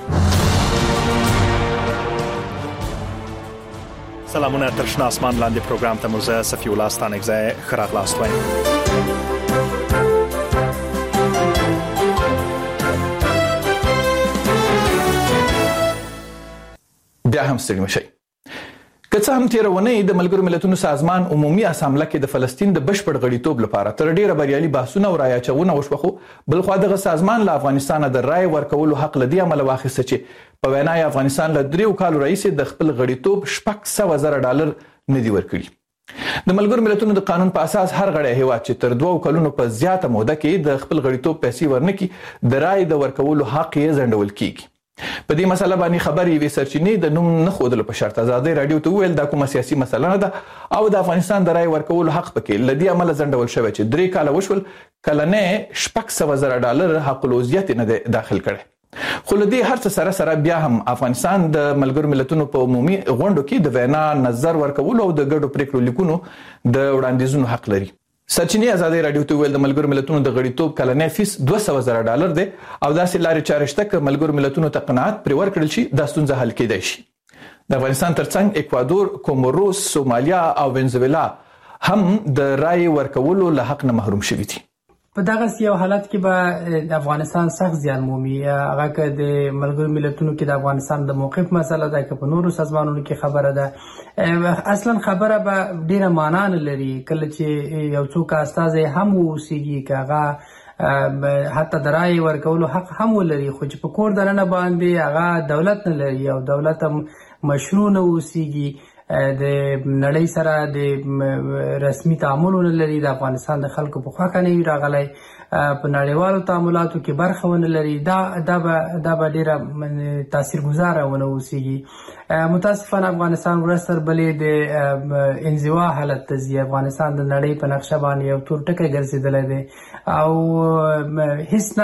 سلامونه، تر شنه اسمان لاندې پروګرام ته مو زه صفي الله ستانکزی ښه راغلاست وایم. بیا هم ستړي مشئ. که څه هم تیرونی د ملګرو ملتونو سازمان عمومي اسامبله کې د فلسطین د بشپړ غړیتوب لپاره تر ډیره بریالي بحثونه او رايچونه وشوه، خو بلخوا دغه سازمان له افغانستان د رای ورکولو حق لدی عمل واخیسته چې په وینای افغانستان له 3 کالو رئیس د خپل غړیتوب $600,000 نه دی ورکړي. د ملګرو ملتونو د قانون په اساس هر غړی هیواد چې تر 2 کلونو په زیاته موده کې د خپل غړیتوب پیسې ورنکړي د رای د ورکولو حق یې ځنډول کیږي. په دې مسله باندې خبرې وی سرچینې د نوم نه خودل په شرط آزادۍ رادیو ته ویل دا کومه سیاسي مسله نه ده او د افغانستان د رای ورکولو حق پکې لدی عمل ځنډول شوی چې 3 کاله وشول کلنه $600,000 حق الوزیت نه داخل کړي. خو لدی هر څه سره بیا هم افغانستان د ملګرو ملتونو په عمومي غونډو کې د وینا نظر ورکولو او د ګډو پریکړو لیکونو د وړاندیزونو حق لري. سرچینې آزادۍ رادیو ته ویل د ملګرو ملتونو د غړیتوب کلنی فیس $200,000 دی او داسې لارې چارې شته چې ملګرو ملتونو ته قناعت پرې ورکړل شي دا ستونزه حل کېدای شي. د افغانستان ترڅنګ اکوادور، کوموروس، سومالیا او وینزویلا هم د رای ورکولو له حق نه محروم شوي دي. په دغه یو حالت کې به د افغانستان سخت زیان مومي. هغه که د ملګرو ملتونو کې د افغانستان د موقف مسله ده که په نورو سازمانونو کې خبره ده، اصلا خبره به ډیره معنا نه لري. کله چې یو څوک استازی هم اوسېږي که هغه حتی د رای ورکولو حق هم ولري، خو چې په کور دننه باندې هغه دولت نه لري او دولت هم مشروع نه اوسېږي، د نړۍ سره د رسمي تعاملونه لري، د افغانستان د خلکو په خوا نه وي راغلی، په نړیوالو تعاملاتو کې برخه ونه لري، دا به ډیره تاثیرګذاره ونه اوسېږي. متاسفانه افغانستان ورځ تر بلې د انزوا حالت ته ځي. افغانستان د نړۍ په نقشه باندې یو تور ټکی ګرځېدلی دی او هیڅ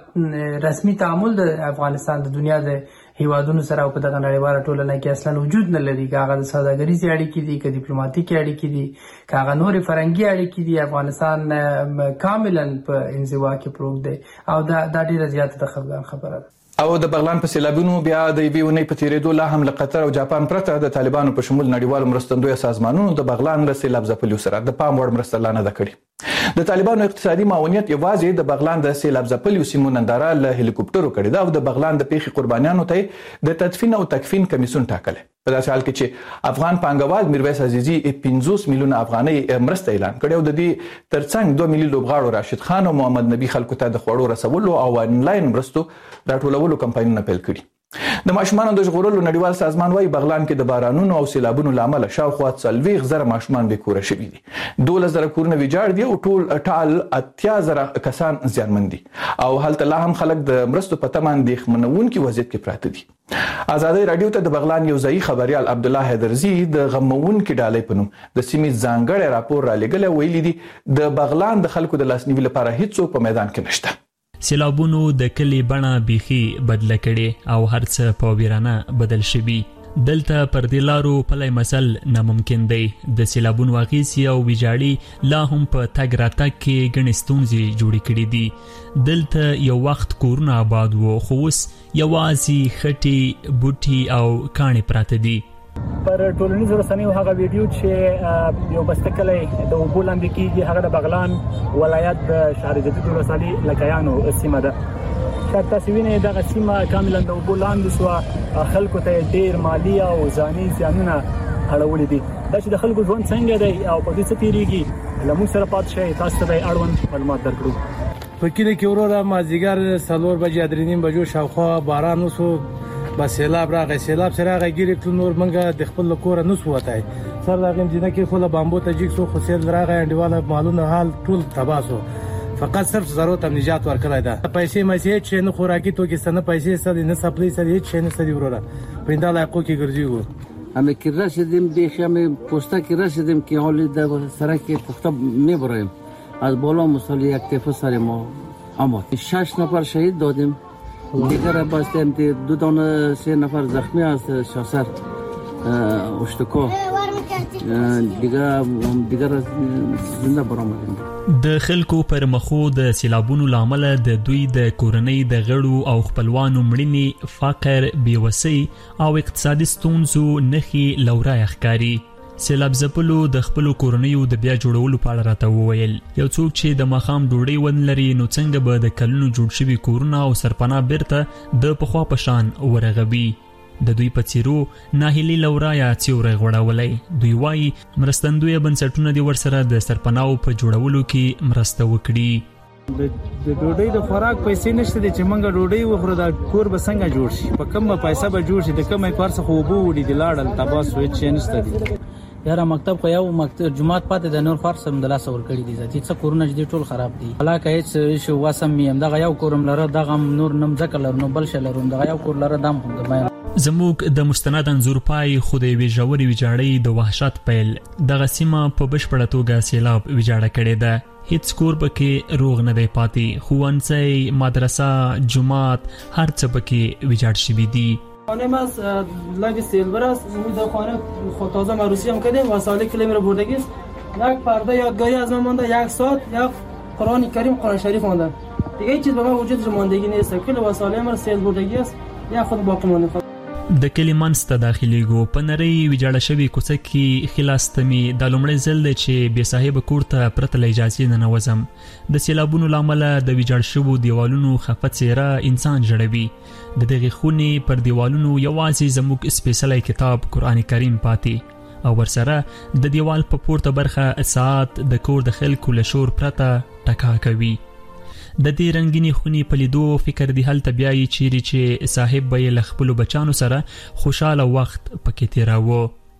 نوع رسمي تعامل د افغانستان د دنیا د هیوادونو سره او په دغه نړیواله ټولنه کې اصلا وجود نه لري. که هغه د سوداګریزې اړیکې دي، که ډیپلوماټیکې اړیکې دي، که هغه نورې فرهنګي اړیکې دي، افغانستان کاملا په انزوا کې پروت دی او دا ډیره زیاته د خفګان خبره ده. او د بغلان په سیلابونو بیا د یوې اونۍ په تیریدو لا هم له قطر او جاپان پرته د طالبانو په شمول نړیوالو مرستندویه سازمانونو د بغلان له سیلاب ځپلیو سره د پام وړ مرسته لا نه ده کړې. د طالبانو اقتصادي معاونیت یوازې د بغلان د سیلاب ځپلیو سیمو ننداره له هلیکوپټرو کړې ده او د بغلان د پیښې قربانیانو ته د تدفین او تکفین کمیسیون ټاکلی. په داسې حال کې چې افغان پانګوال میرویس عزیزي 50 میلیونه افغانۍ مرسته اعلان کړې او د دې ترڅنګ 2 ملي لوبغاړو راشد خان او محمد نبی خلکو ته د خوړو رسولو او انلاین مرستو راټولولو کمپاینونه پیل کړي. د ماشومانو د ژغورلو نړیوال سازمان وايي بغلان کې د بارانونو او سیلابونو لامل شاوخوا 40,000 ماشومان بې کوره شوي دي، 12,000 کورونه ویجاړ دي او ټال 80,000 کسان زیانمن دي او هلته لا هم خلک د مرستو په تمه اندېښمنونکي وضعیت کې پراته دي. آزادۍ رادیو ته د بغلان یو ځایي خبريال عبدالله حیدرزي د غمونکي ډالۍ په نوم د سیمې ځانګړی راپور را لېږلی، ویلي دي د بغلان د خلکو د لاسنیوي لپاره هیڅوک په میدان کې نشته. سیلابونو د کلی بڼه بیخي بدله کړې او هر څه په ویرانه بدل شوي. دلته پر دې لارو پلی مسل ناممکن دی. د سیلابونو اغیزې او ویجاړي لا هم په تګ راتګ کې ګڼې ستونزې جوړې کړې دي. دلته یو وخت کورونه آباد وو خو اوس یوازې خټې، بوټي او کاڼې پراته دي. پر ټولنیزو رسنیو هغه ویډیو چې یو بستکلی د اوبو لاندې کېږي هغه د بغلان ولایت د شهر جدید ولسوالۍ لکیانو سیمه ده. شاید تاسو وینئ دغه سیمه کاملا د اوبو لاندې شوه، خلکو ته ډېر مالي او ځاني زیانونه اړولي دي. دا چې د خلکو ژوند څنګه دی او په دې څه تېرېږي له موږ سره پاتې شئ، تاسو ته به اړوند معلومات درکړو. په کلي کې وروره مازدیګر 4 بجې 3 بجو شاوخوا باران وسو، بس سیلاب راغی. سیلاب سره راغی ګیرې کړو، نور منګه د خپل کور نه سو وتای سر راغیم جنہ کې خو له بامبو ته جګ سو، خو سیل راغی انډیواله مالونه حال ټول تباہ سو. فقط صرف ضرورت هم نجات ورکړای دا پیسې مې چې نه خوراکي تو کې سن پیسې سره نه سپلای سره هیڅ نه سړي وروره پرنده لایقو کې ګرځیو. همه که رسیدیم بیخیمه پوستا که رسیدیم که حالی در سرک پخته میبرایم از بالا مثال یک تفه سر ما اما 6 نفر شهید دادیم، دیگر بستیم که 2 دانه 3 نفر زخمی است شاسر اشتکو دیگر زنده برآمدیم. د خلکو پر مخو د سیلابونو لامل د دوی د کورنۍ د غړو او خپلوانو مړینې، فقر، بیوسۍ او اقتصادي ستونزو نښې لورای ښکاري. سیلاب ځپلو د خپلو کورنیو د بیا جوړولو په اړه راته وویل. یو څوک چې د ماښام ډوډۍ ون لري نو څنګه به د کلونو جوړ شوي کورونه او سرپناه بیرته د پخوا په شان ورغوي. د دوی په څیرو ناهیلي لورایه سیوری غوړولی. دوی وایي مرستندویه بنسټونه دې ورسره د سرپناهو په جوړولو کې مرسته وکړي. د ډوډۍ د خوراک پیسې نشته چې موږ ډوډۍ وخورو، دا کور به څنګه جوړ شي؟ په کومه پیسه به جوړ شي؟ د کومه کار څخه اوبه وړي دي لاړل تباس هیڅ نشته دي. یاره مکتب خو یو مکتب جماعت پاتې د نور فارس هم د لاس ور کړی دي. ځکه څه کورونه چې ټول خراب دي. علاقه هیڅ شو واسم میم دغه یو کورم لره دغه نور نم ځکه لر نو بل شلرون دغه یو کور لره دام هم د زموږ د مستند انځور پای خو د یوې ژورې ویجاړۍ د وحشت پیل دغه سیمه په بشپړه توګه سیلاب ویجاړه کړې ده. هیڅ کور پکې روغ نه دی پاتې. ښوونځی، مدرسه، جومات هر څه پکې ویجاړ شوي دي. خانه ماست لگ سیلور است. در خانه خود تازه مروسی هم کردیم. وسایل کلیم رو بردگی است. یک پرده یادگاری از من مانده، یک ساعت، یک قرآن کریم، قرآن شریف مانده. دیگه هیچ چیز به من وجود ماندگی نیست. کل وسایل ما سیل بردگی است. یا خود باقی مانده. د کلی منځ ته داخليږو. په نری ویجاړه شوي کوڅه کې خلاصتمي د لومړی ځل دی چې بې صاحبه کور ته پرته له اجازې ننوځم. د سیلابونو له امله د ویجاړ شوو دیوالونو خفه څیره انسان ژړوي. د دغې خونې پر دیوالونو یوازې زموږ سپېڅلی کتاب قرآن کریم پاتې او ورسره د دیوال په پورته برخه ساعت د کور د خلکو له شور پرته ټکا کوي. د دې رنګینې خونې په لیدو فکر دی هلته بیایي چیرې چې صاحب به یې له خپلو بچانو سره خوشحاله وخت پکې تیراوه.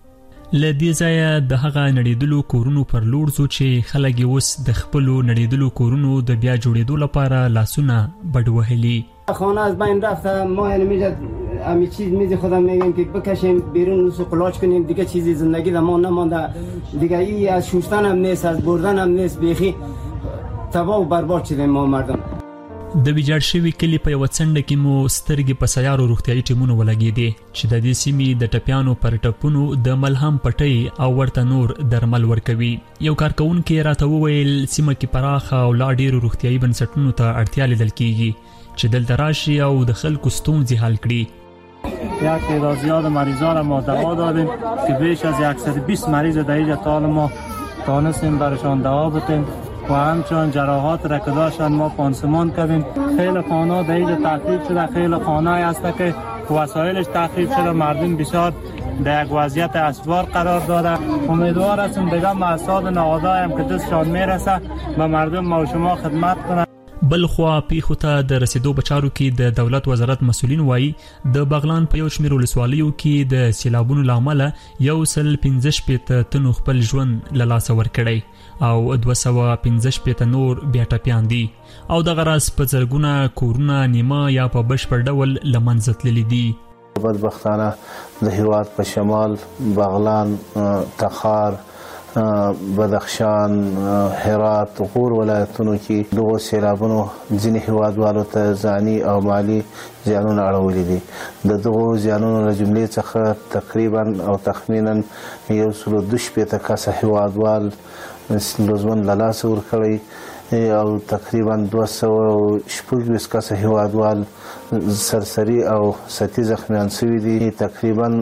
له دې ځایه د هغه نړېدلو کورونو پر لور ځو چې خلک یې اوس د خپلو نړېدلو کورونو د بیا جوړېدو لپاره لاسونه بډ وهلي. خانه از بین رفته، ما نمیشه همه چیز میز خودم میگم که بکشیم بیرون و قلاچ کنیم، دیگه چیزی زندگی در ما نمانده دیگه. ای از شوشتن هم نیست، از بردن هم نیست، بیخی تباه و برباد شدیم ما مردم. د ویجاړ شوي کلي په یوه څنډه کې مو سترګې په سیارو روغتیایي ټیمونو ولګېدې چې د دې سیمې د ټپیانو پر ټپونو د ملهم پټۍ او ورته نور درمل ورکوي. یو کارکوونکي راته وویل سیمه کې پراخه او لا ډېرو روغتیایي بنسټونو ته اړتیا لیدل کیږي چې دلته راشي او د خلکو ستونزې حل کړي. یک تعداد زیاد مریضان ما دوا دادیم که بیش از 120 مریض در اینجا تا حالا ما تانستیم برشان دوا بدیم و همچنان جراحات را که داشتن ما پانسمان کردیم. خیلی خانه در اینجا تخریب شده، خیلی خانه هست که وسایلش تخریب شده، مردم بسیار در یک وضعیت اسوار قرار داده. امیدوار هستیم دیگه مؤسسات نهادهای هم که دستشان میرسه به مردم ما و شما خدمت کنند. بل خوا پیښو ته د رسیدو په چارو کې د دولت وزارت مسؤلین وایي د بغلان په یو شمېر ولسوالیو کې د سیلابونو له امله 165 تنو خپل ژوند له لاسه ورکړی او 215 نور بیا ټپیان دي او دغه راز په زرګونه کورونه نیمه یا په بشپړ ډول له منځه تللي دي. بدبختانه د هیواد په شمال بغلان، تخار، بدخشان، هرات، غور ولایتونو کې دغه سیلابونو ځینې هیوادوالو ته ځاني او مالی زیانونه اړولي دي. د دغو زیانونو له جملې څخه تقریبا او تخمینا 112 کسه هیوادوال ژوند له لاسه ورکړی او تقریبا 226 کسه هیوادوال سرسري او سطحي زخمیان شوي دي. تقریبا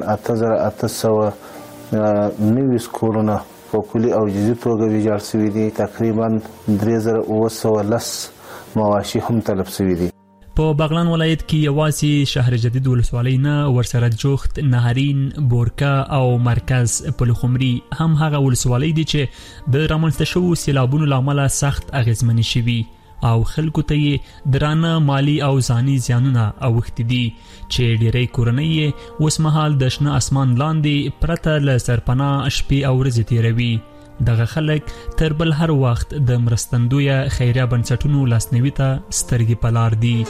8890 کورونه په کلي او جزئي توګه ویجاړ شوي دي. تقریبا 3910 مواشي هم تلف شوي دي. په بغلان ولایت کې یوازې شهر جدید ولسوالۍ نه ورسره جوخت، نهرین، بورکا او مرکز پلخمري هم هغه ولسوالۍ دي چې د رامنځته شوو سیلابونو له امله سخت اغیزمنې شوي او خلکو ته یې درانه مالی او ځاني زیانونه اوښتي دي چې ډېری کورنۍ یې اوس مهال د شنه اسمان لاندې پرته له سرپناه شپې او ورځې تیروي. دغه خلک تر بل هر وخت د مرستندویه خیریه بنسټونو لاسنیوي ته سترګې په لار دي.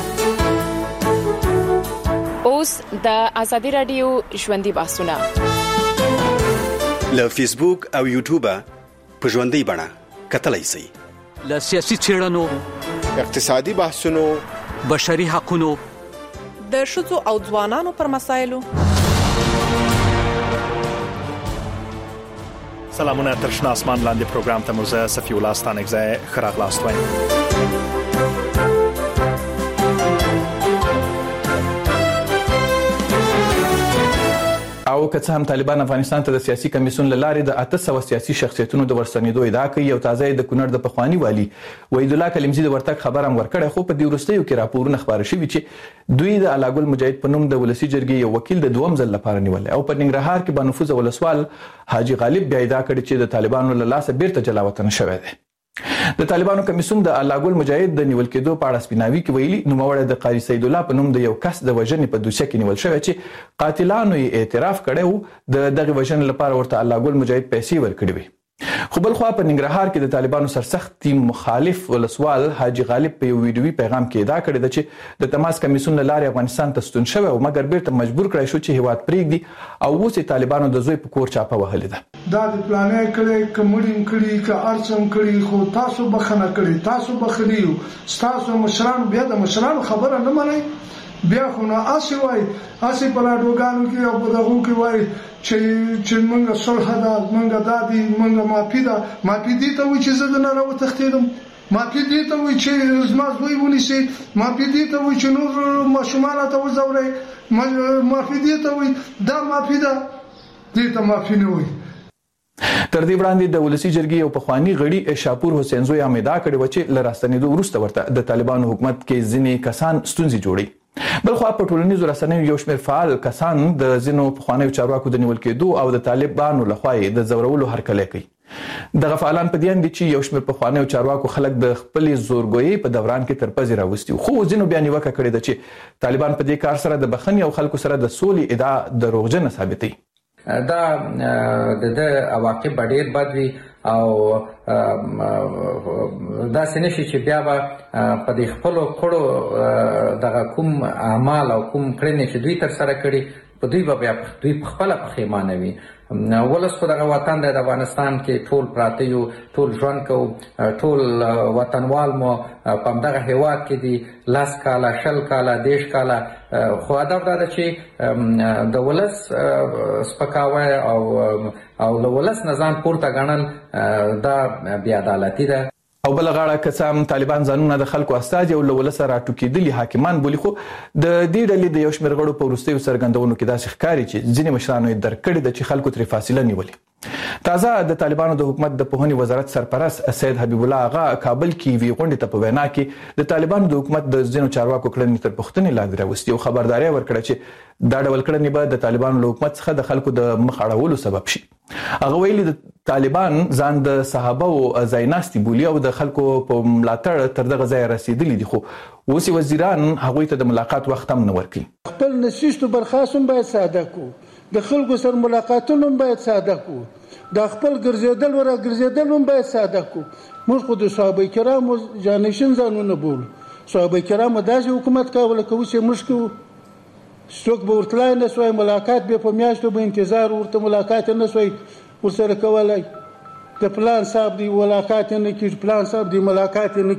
اوس د ازادي راډیو ژوندۍ بحثونه له فیسبوک او یوټیوب په ژوندۍ بڼه کتلای شئ. له سیاسي څېړنو، اقتصادي بحثونو، بشري حقونو، د ښځو او ځوانانو پر مسایلو سلامونه تر شنه اسمان لاندې پروګرام ته مو زه صفی الله ستانکزی خراغلاست وایم. او که څه هم طالبان افغانستان ته د سیاسي کمیسیون لارې د 800 سیاسي شخصیتونو د ورسنیدو ادعا کوي او تازه د کونړ د پخوانی والی وحید الله کلیمزی د ورتګ خبر هم ورکړی، خو په دې وروستیو کې راپورونه خبره شوي چې دوی د علاګل مجاهد په نوم د ولسی جرګې یو وکیل د دوم ځل لپاره نیولې او په ننګرهار کې بانفوذ ولسوال حاجی غالب بیا ادعا کړې چې د طالبانو له لاسه بیرته جلا وطن شوی دی. د طالبانو کمیسیون د علاګل مجاهد د نیول کېدو په اړه سپیناوي کې ویلي نوموړی د قاری سید الله په نوم د یو کس د وژنې په دوسیه کې نیول شوی چې قاتلانو یې اعتراف کړی و د دغه وژنې لپاره ورته علاګل مجاهد پیسې ورکړي وي. خو بل خوا په ننګرهار کې د طالبانو سرسخت مخالف ولسوال حاجی غالب په یو ویډیوي پیغام کې ادعا کړې ده چې د تماس کمیسیون له لارې افغانستان ته ستون شوی او مګر بیرته مجبور کړی شو چې هیواد پرېږدي او اوس یې طالبانو د زوی په کور چاپه وهلې ده. دا د پلانې کړي کمړیم کړي که ارڅم کړي خو تاسو بخنه کړي، تاسو بخلیو، تاسو مشران بیا د مشران خبره نه منئ، بیا خو نه اسی وای اسی په لاډوګانو کې او په دغه کې وای چې موږ صلح ده، موږ دادی، موږ مافي ده، مافي دي ته وای چې زه نه راو تختیدم، مافي دي ته وای چې زما زوی ونیسي، مافي دي ته وای چې نور ماشومان ته وزوري، مافي دي ته وای دا مافي ده، دي ته مافي نه وای. تر دې وړاندې د ولسی جرګې یو پخوانی غړي شاپور حسین زوی هم ادعا کړې و چې له راستنېدو وروسته ورته د طالبانو حکومت کې ځینې کسان ستونزې جوړي. بلخوا په ټولنیزو رسنیو یو شمېر فعال کسان د ځینو پخوانیو چارواکو د نیول کېدو او د طالبانو لخوا د ځورولو هرکلی کوي. دغه فعالان په دې اند دي چې یو شمېر پخوانیو چارواکو خلک د خپلې زورګویۍ په دوران کې تر پزې راوستي، خو ځینو بیا نیوکه کړې ده چې طالبان په دې کار سره د بخښنې او خلکو سره د سولې ادعا دروغجنه ثابتوي. دا د عواقب ډېر بد وي او داسې نشي چې بیا به په دې خپلو کړو دغه کوم اعمال او کوم کړنې چې دوی ترسره کړي په دوی به بیا دوی په خپله پښیمانه وي. ولس خو دغه وطن دی د افغانستان کې ټول پراته یو، ټول ژوند کوو، ټول وطنوال مو په همدغه هیواد کې دي 10 کاله 20 کاله 10 کاله، خو هدف دا ده چې د ولس سپکاوی او له ولس نه ځان پورته ګڼل دا بې عدالتي ده. او بل غاړه که څه هم طالبان ځانونه د خلکو استازي او له ولسه راټوکېدلي حاکمان بولي، خو د دې ډلې د یو شمېر غړو په وروستیو څرګندونو کې داسې ښکاري چې ځینې مشرانو یې درک کړې ده چې خلکو ترې فاصله نیولې. تازه د طالبانو د حکومت د پوهنې وزارت سرپرست سید حبیب الله آغا کابل کې وی غونډې ته په وینا کې د طالبانو د حکومت د ځینو چارواکو کړنې تر پوښتنې لاندې راوستي او خبرداری ورکړه چې دا ډول کړنې به د طالبانو له حکومت څخه د خلکو د مخ اړولو سبب شي. هغه ویلي د طالبان ځان د صحابه او ځایناستي بولي او د خلکو په ملاتړ تر دغه ځای رسیدلي دي، خو اوس وزیران هغوی ته د ملاقات وخت هم نه ورکوي. خپل نشستو برخاستون باید ساده کو، د خلکو سره ملاقاتونه باید ساده کو، د خپل ګرځېدل ورا ګرځېدل هم باید ساده کو. موږ خو د صحابه کرامو جانشین ځانونه بولو، صحابه کرامو داسې حکومت کاوه لکه اوس یې موږ کوو. څوک به ورتلای نه سوای، ملاقات به په میاشتو به انتظار ورته ملاقات نه سوای ورسره کولی، د پلان صاحب دی ملاقات نه کېږي، پلان صاحب دی ملاقات نه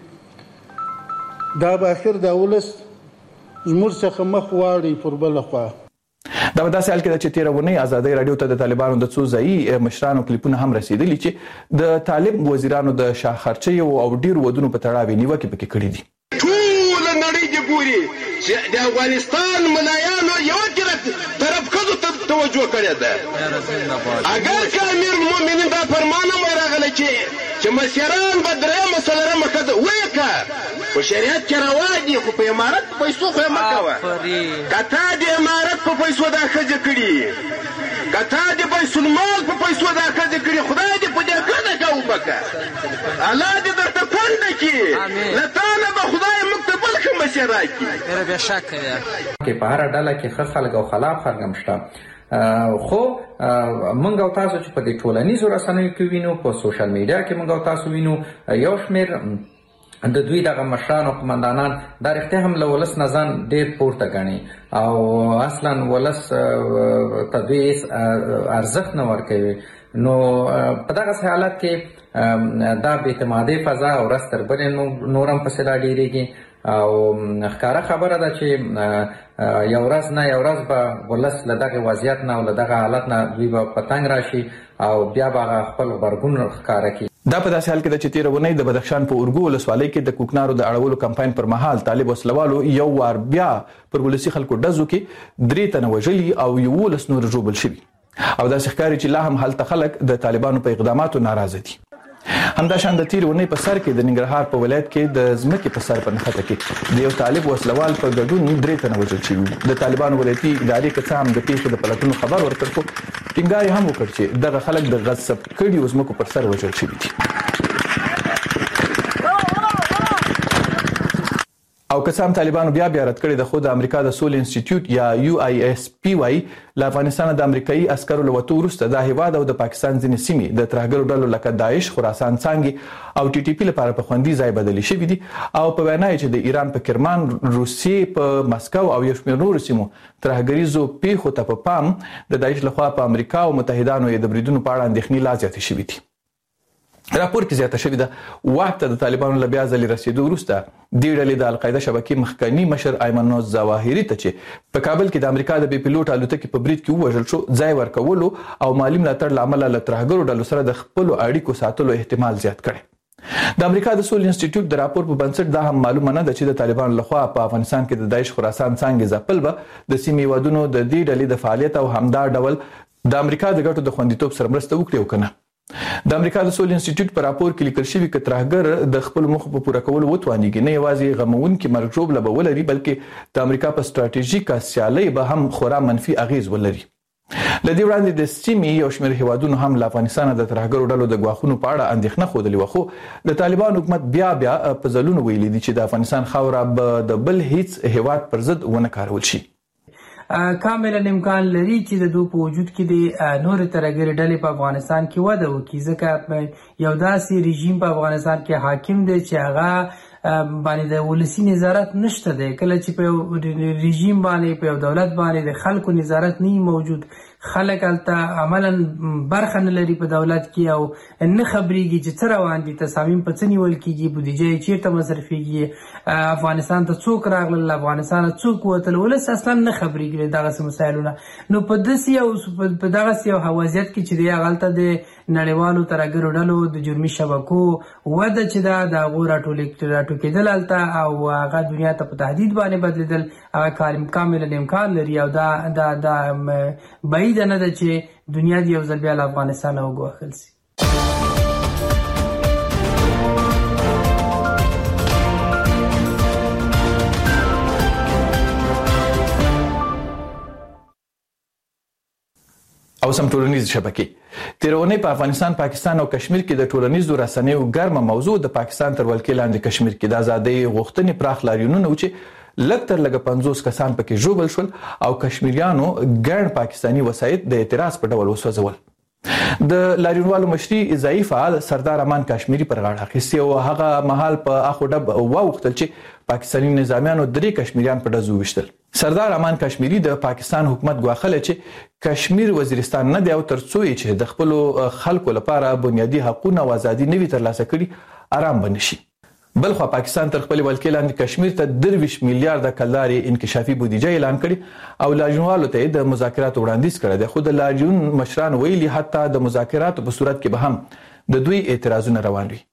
کېږي. دا به اخر د ولس زموږ څخه مخ واړي پر بله خوا. دا په داسې حال کې ده چې تېره اونۍ ازادۍ راډیو ته د طالبانو د څو ځایي مشرانو کلیپونه هم رسېدلي چې د طالب وزیرانو د شاخرچیو او ډېرو ودونو په تړاو نیوکې پکې کړي دي. ټوله نړۍ دې ګوري چې د افغانستان ملایانو یو طرف ښځو ته توجه کړې ده. اگر که امیر المؤمنین دا فرمان هم راغلی چې مشران به درېیمه څلورمه ښځه وکړه، په شریعت کې روا دي، خو په امارت په پیسو خو یې مه کوه. که تا د امارت په پیسو دا ښځې کړي، که تا د بیت المال په پیسو دا ښځې کړي، خدای دې په دې ښځه ښه وبکه، الله دې درته کونډه کړي، له تا نه به خدای موږ ته بل ښه مشر راکړي. بېشکه کې په هره ډله کې ښه خلک او خلاف خلک هم شته، خو موږ او تاسو چې په دې ټولنیزو رسنیو کې وینو، په سوشل میډیا کې موږ او تاسو وینو، یو شمېر د دوی دغه مشران او قمندانان دا رښتیا هم له ولس نه ځان ډېر پورته ګڼي او اصلا ولس ته دوی ارزښت نه ورکوي. نو په دغسې حالت کې دا بې اعتمادۍ فضا ورځ تر بلې نور هم پسې را ډېرېږي او ښکاره خبره ده چې یو ورځ نه یو ورځ به ولس له دغه وضعیت نه او له دغه حالت نه دوی به په تنګ راشي او بیا به خپل غبرګون ښکاره کړي. دا په داسې حال کې ده چې تېره اونۍ د بدخشان په اورګو ولسوالۍ کې د کوکنارو د اړولو کمپاین پر مهال طالب وسلوالو یو وار بیا پر ولسي خلکو ډزو کې 3 تنه وژلي او 11 نور ژوبل شوي او داسې ښکاري چې لا هم هلته خلک د طالبانو په اقداماتو ناراضه دي. همداشان د تېرې اونۍ په سر کې د ننګرهار په ولایت کې د ځمکې په سر په نښته کې د یو طالب وسلوال په ګډون 3 تنه وژل شوي. د طالبانو ولایتي ادارې که څه هم د پیښې د پلټنو خبر ورکړ خو ټینګار هم وکړ چې دغه خلک د غصب کړي ځمکو پر سر وژل شوي دي. او که څه هم طالبانو بیا رد کړي د خو د امریکا د سول انسټیټیوټ یا UISPY له افغانستان د امریکایي عسکرو له وتو وروسته د هیواد او د پاکستان ځینې سیمې د ترهګرو ډلو لکه داعش، خراسان څانګې او TTP لپاره په خوندي ځای بدلې شوي دي او په وینا یې چې د ایران په کرمان، روسیې په مسکو او یو شمېر نورو سیمو ترهګریزو پیښو ته په پام د داعش لخوا په امریکا او متحدانو یې د بریدونو په اړه اندېښنې لا زیاتې شوي دي. راپور کې زیاته شوې ده واک ته د طالبانو له بیا ځلې رسېدو وروسته دې ډلې د القاعده شبکې مخکني مشر ایمن ظواهري ته چې په کابل کې د امریکا د بې پیلوټ الوتکې په برید کې ووژل شو ځای ورکولو او مالي ملاتړ له امله له ترهګرو ډلو سره د خپلو اړیکو ساتلو احتمال زیات کړی. د امریکا د سول انسټیټیوټ د راپور په بنسټ دا هم معلومه نه ده چې د طالبانو لخوا په افغانستان کې د داعش، خراسان څانګې ځپل به د سیمې هیوادونو د دې ډلې د فعالیت او همدا ډول د امریکا د ګټو د خوندیتوب سره مرسته وکړي او که نه. د امریکا د سول انسټیټیوټ په راپور کې لیکل شوي چې ترهګر د خپل موخو په پوره کولو وتوانیږي نه یوازې غموونکي مرګ ژوبله به ولري بلکې د امریکا په ستراتیژیکه سیالۍ به هم خورا منفي اغیز ولري. له دې وړاندې د سیمې یو شمېر هیوادونو هم له افغانستان د ترهګرو ډلو د ګواښونو په اړه اندېښنه ښودلې وه خو د طالبانو حکومت بیا په ځلونو ویلي دي چې د افغانستان خاوره به د بل هیڅ هیواد پر ضد ونه کارول شي. کاملا امکان لري چې د دوی په وجود کې د نورې ترهګرې ډلې په افغانستان کې وده وکړي ځکه یو داسې رژیم په افغانستان کې حاکم دی چې هغه باندې د ولسي نظارت نشته دی. کله چې په یو رژیم باندې په یو دولت باندې د خلکو نظارت نه موجود خلک هلته عملا برخه نه لري په دولت کې او نه خبرېږي چې څه روان دي، تصامیم په څه نیول کېږي، بودیجه یې چیرته مصرفېږي، افغانستان ته څوک راغلل، افغانستان څوک وتل، ولس اصلا نه خبرېږي دغسې مسایلونه. نو په دغسې یو وضعیت کې چې دی هغلته د نړیوالو ترهګرو ډلو د جرمي شبکو وده چې ده د هغو راټوکېدل هلته او هغه دنیا ته په تهدید باندې بدلېدل هغه کاملا امکان لري او دا بعیده نه ده چې دنیا د یو ځل بیا له افغانستانه وګوښل سي. او سم ټولنیز شبکې تېره اونۍ په افغانستان، پاکستان او کشمیر کې د ټولنیزو رسنیو ګرمه موضوع د پاکستان تر ولکې لاندې کشمیر کې د ازادۍ غوښتنې پراخ لاریونونه و چې لږ تر لږه 50 کسان پکې ژوبل شول او کشمیریانو ګڼ پاکستاني وسایط د اعتراض په ډول وسوځول. د لاریونوالو مشري ځایي فعال سردار امان کشمیری پر غاړه اخیستې او هغه مهال په اخو ډب واوښتل چې پاکستاني نظامیانو 3 کشمیریان په ډزو وشتل. سردار امان کشمیری د پاکستان حکومت ګواښله چې کشمیر وزیرستان نه دی او ترڅو چې د خپل خلکو لپاره بنیادی حقوقونه او ازادي نوي ترلاسه کړي آرام بنشي. بلخوا پاکستان تر خپل ولکې لاندې کشمیر ته 23 میلیارډ کلداري انکشافي بودیجه اعلان کړي او لاریونوالو ته د مذاکراتو وړاندیز کړی دی خو د لاریون مشران ویلي حتی د مذاکراتو په صورت کې به هم د دوی اعتراضونه روان وي.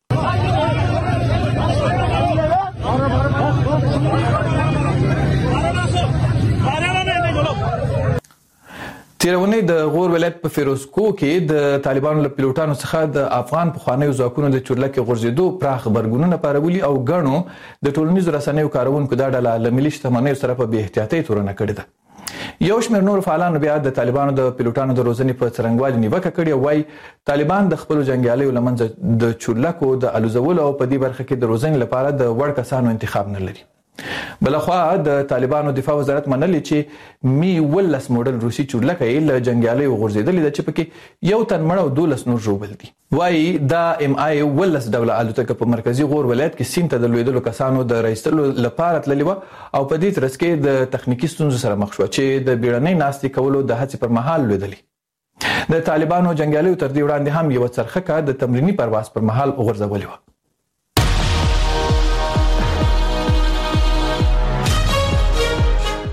تېره اونۍ د غور ولایت په فیروزکوه کې د طالبانو له پیلوټانو څخه د افغان پخوانیو ځواکونو د چورلکې غورځېدو پراخ غبرګونونه پارولي او ګڼو د ټولنیزو رسنیو کارونکو دا ډله له ملي شتمنیو سره په بې احتیاطۍ تورنه کړې ده. یو شمېر نور فعالانو بیا د طالبانو د پیلوټانو د روزنې په څرنګوالي نیوکه کړې او وایي طالبان د خپلو جنګیالیو له منځه د چورلکو د الوزولو او په دې برخه کې د روزنې لپاره د وړ کسانو انتخاب نه لري. بلخوا د طالبانو دفاع وزارت منلي چې می 11 موډل روسي چورلکه یې له جنګیالیو غورځېدلې ده چې پکې یو تن مړ او 12 نور ژوبل دي. وایي دا MI 11 ډوله الوتکه په مرکزي غور ولایت کې سیند ته د لوېدلو کسانو د رایستلو لپاره تللې وه او په دې ترڅ کې د تخنیکي ستونزو سره مخ شوه چې د بیړنۍ ناستې کولو د هڅې پر مهال لوېدلې. د طالبانو جنګیالیو تر دې وړاندې هم یوه څرخکه د تمریني پرواز پر مهال غورځولې وه.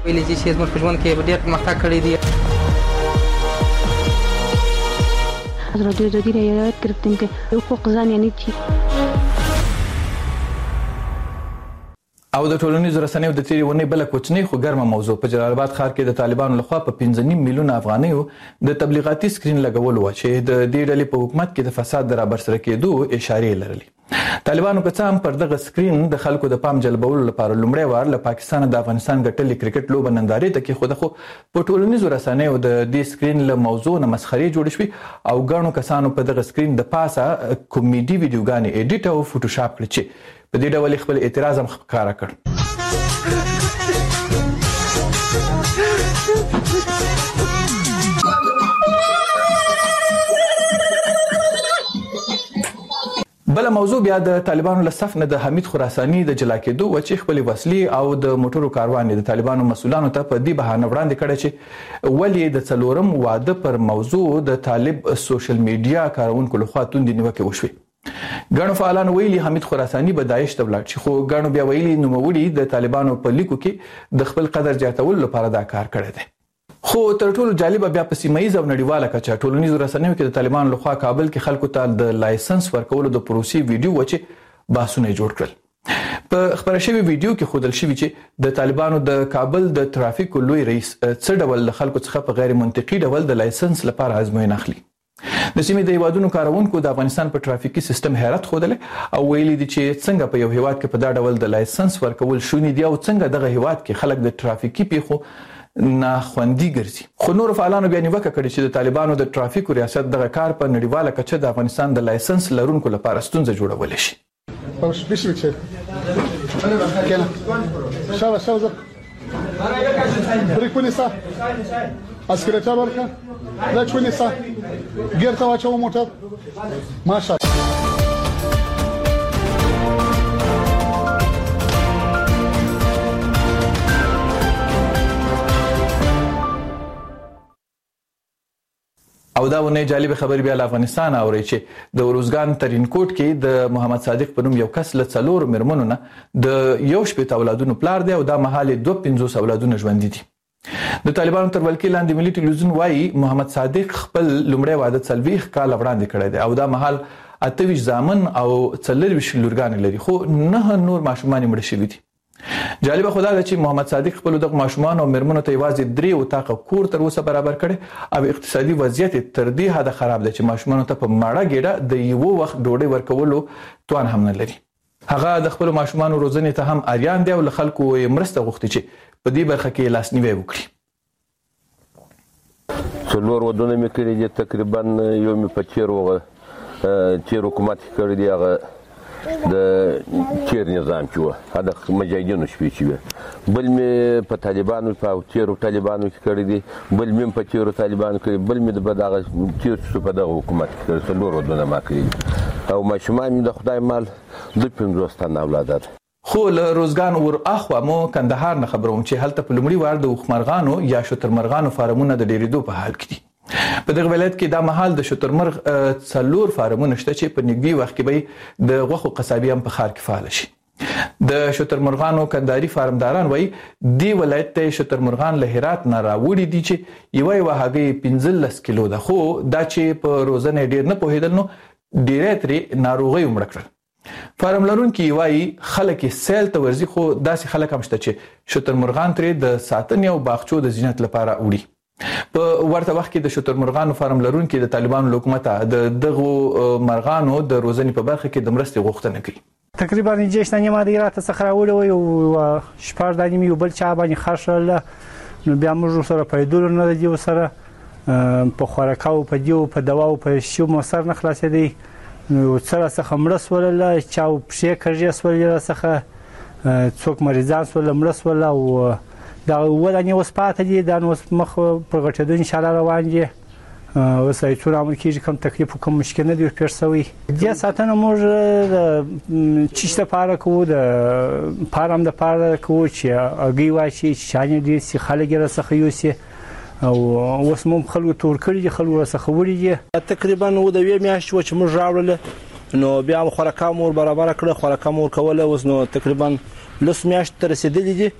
ویلي چې زموږ په ژوند کې ډېر پرمختګ کړی دی. رادیو جدید یاد گرفتیم که حقوق زن یعنی چی. او د ټولنیزو رسنیو د تیری ونې بل کوچنی خو ګرمه موضوع په جلال آباد ښار کې د طالبانو لخوا په 5.5 میلیون افغانیو د تبلیغاتي سکرین لګول و چې د دې ډلې په حکومت کې د فساد د رابرسره کېدو اشارې لرلې. طالبانو که څه هم پر دغه سکرین د خلکو د پام جلبولو لپاره لومړی وار له پاکستان د افغانستان ګټلې کرکټ لوبه نندارې ته کېښوده، خو په ټولنیزو رسنیو د دې سکرین له موضوع نه مسخرې جوړې شوې او ګڼو کسانو په دغه سکرین د پاسه کومیډي ویډیوګانې ایډیټ او فوټوشاپ کړې چې په دې ډول خپل اعتراض هم ښکاره کړ. بل موضوع بیا د طالبانو له صف نه د حمید خراساني د جلا کېدو و چې خپل وسلې او د موټرو کاروان د طالبانو مسؤلانو ته په دې بهانه وړاندې کړه چې ولې د څلورم واده پر موضوع د طالب سوشل میډیا کارونکو لخوا توندې نیوکې وشوې. ګڼو فعالانو ویلي حمید خراساني به داعش ته ولاړ شي، خو ګڼو بیا ویلي نوموړي د طالبانو په لیکو کې د خپل قدر زیاتولو لپاره دا کار کړی دی. خو تر ټولو جالبه بیا په سیمایي او نړیواله کچه ټولنیزو رسنیو کې د طالبانو لخوا کابل کې خلکو ته د لایسنس ورکولو د پروسې ویډیو و چې بحثونه جوړ کړل. په خبره شوی ویډیو کې ښودل شوی چې د طالبانو د کابل د ټرافیکو لوی رئیس څه ډول د خلکو څخه په غیر منطقي ډول د لایسنس لپاره ازموینه اخلي. د سیمې د هیوادونو کارونکو د افغانستان په ټرافیکي سیستم حیرت ښودل او ویلي دي چې څنګه په یو هیواد کې په دا ډول د لایسنس ورکول شونې دي او څنګه دغه هیواد کې خلک د ټرافیکي پیښو ناخوندي ګرځي. خو نور فعالانو بیا نیوکه کړې چې د طالبانو د ټرافیکو ریاست دغه کار په نړیواله کچه د افغانستان د لایسنس لرونکو لپاره ستونزه جوړولی شي. اسکریټر ورکړه دا چونی سا ګیر تا واچو موټر ماشاءالله. او دا ونه جالب خبر بیا له افغانستان اوري چې د وروزګان ترینکوټ کې د محمد صادق په نوم یو کس له 4 مېرمنو نه د 1 اولادونو پلار دی او دا مهال 250 اولادونه ژوند دي. د طالبانو تر ولکې لاندې ملي ټلویزیون وایي محمد صادق خپل لومړی واده 40 کال وړاندې کړی دی او دا مهال 28 زامن او 40 لورګان لري، خو نه نور ماشومان مړ شوي دي. جالب خدا ده چې محمد صادق خپل دغه ماشومان او مېرمنو ته یوازې 3 وطاقه کور تر اوسه برابر کړي او اقتصادي وضعیت تر دې حد خراب دی چې ماشومان ته په ماړه ګډه د یو وخت ډوډۍ ورکولو توان هم نه لري. هغه د خپل ماشومان روزنې ته هم اریان دی او له خلکو مرسته غوښتي چې په دې برخه کې لاسنیوي وکړي. څلور ودونه مې کړي دي، تقریبا یو مې په چیر حکومت کړی دی، هغه د چیر نظام چې و هغه مجاهدینو شپې چې بل مې په طالبانو په چیرو طالبانو کې کړی دي، بل مې په چیرو طالبانو کې بل مې د دغه چیر په دغه حکومت کې کړی څلور ودونه ما کړي او ماشومان مې د خدای مال د 50 تن اولاد. خو له روزګان ور اخوا مو کندهار نه خبروم چې هلته په لومړي وار د وخمرغانو یا شترمرغانو فارمونه د ډیریدو په حال کې دي. په دغه ولایت کې دا مهال د شترمرغ 4 فارمونه شته چې په نږدې وخت کې به د غوښو قصابي هم په ښار کې فعال شي. د شترمرغانو کندهاري فارمداران وایي دی ولایت ته شترمرغان له هرات نه راوړي دي چې یو هغه 15 کیلو ده، خو دا چې په روزنه ډیر نه پوهیدل نو ډیره ترې ناروغي ومړ کړل. فارم لرونکي وایي خلک سیل ته ورځي، خو داسې خلک هم شته چې شترمرغان ترې د ساتنې او باغچو د زینت لپاره وړي. په ورته وخت کې د شترمرغانو فارم لرونکي د طالبانو حکومت د دغه مرغانو د روزنې په برخه کې د مرستې غوښتنه کوي. تقریبا جيش نیمه دی راته څخه راوړی او شپږ د نیمه بل چا باندې خرشل نو بیا موږ سره پیدول نه دی سره په خوراکاو په دیو په دواو په شو مو سر نه خلاصې دی نو سره څخه مړس ولله چاو پښې کړی سولې څخه څوک مریضان سول مړس ولا او دا ولني وسپاته دي دا نو مخ په غټېدو ان شاء الله روان دي وسای څو رامل کېږي کوم تکلیف کوم مشکل نه دی پیښوي د ساتنه موږ چیشته پاره کو د پارام د پاره کو چې اگي واشي شانې دي سي خلک رسخه یوسي او اوس مو خلکو تور کړی خلکو رسخه وړي تقریبا نو د وی میاشت و چې موږ راوړل نو بیا خوراکه مور برابر کړ خوراکه مور کوله اوس نو تقریبا لس میاشت تر رسیدلې دي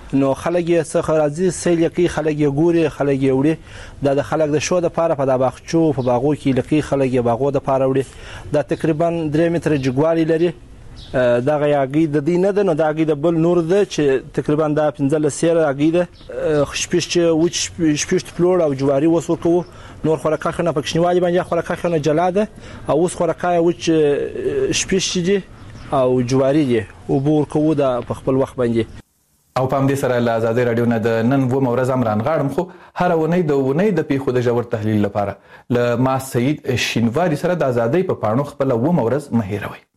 نو خلک یې څخه راځي سیل کوي، خلک یې ګوري، خلک یې وړي. دا د خلک د شو د پاره په دا باغچو په باغو کې لکه خلک یې باغو د پاره وړي. دا تقریبا 3 متره جګوالي لري. دا غیاګي د دې نه ده، نو دا غي د بل نور ده چې تقریبا دا 15 سیره غي ده. خشپش چې وچ شپشت فلور او جواري وسو کو نور خوراکه خنه پکښنیوالي باندې خوراکه خنه جلاده او اوس خوراکه وچ شپش دي او جواري دي او بور کو د خپل وخت باندې. او په همدې سره له آزادۍ رادیو نه د نن و مورز امران غاړم خو هر ونې د پیښو د ژور تحلیل لپاره له ما سید شینواری سره د آزادۍ په پاڼو خپل و مورز مهیروي.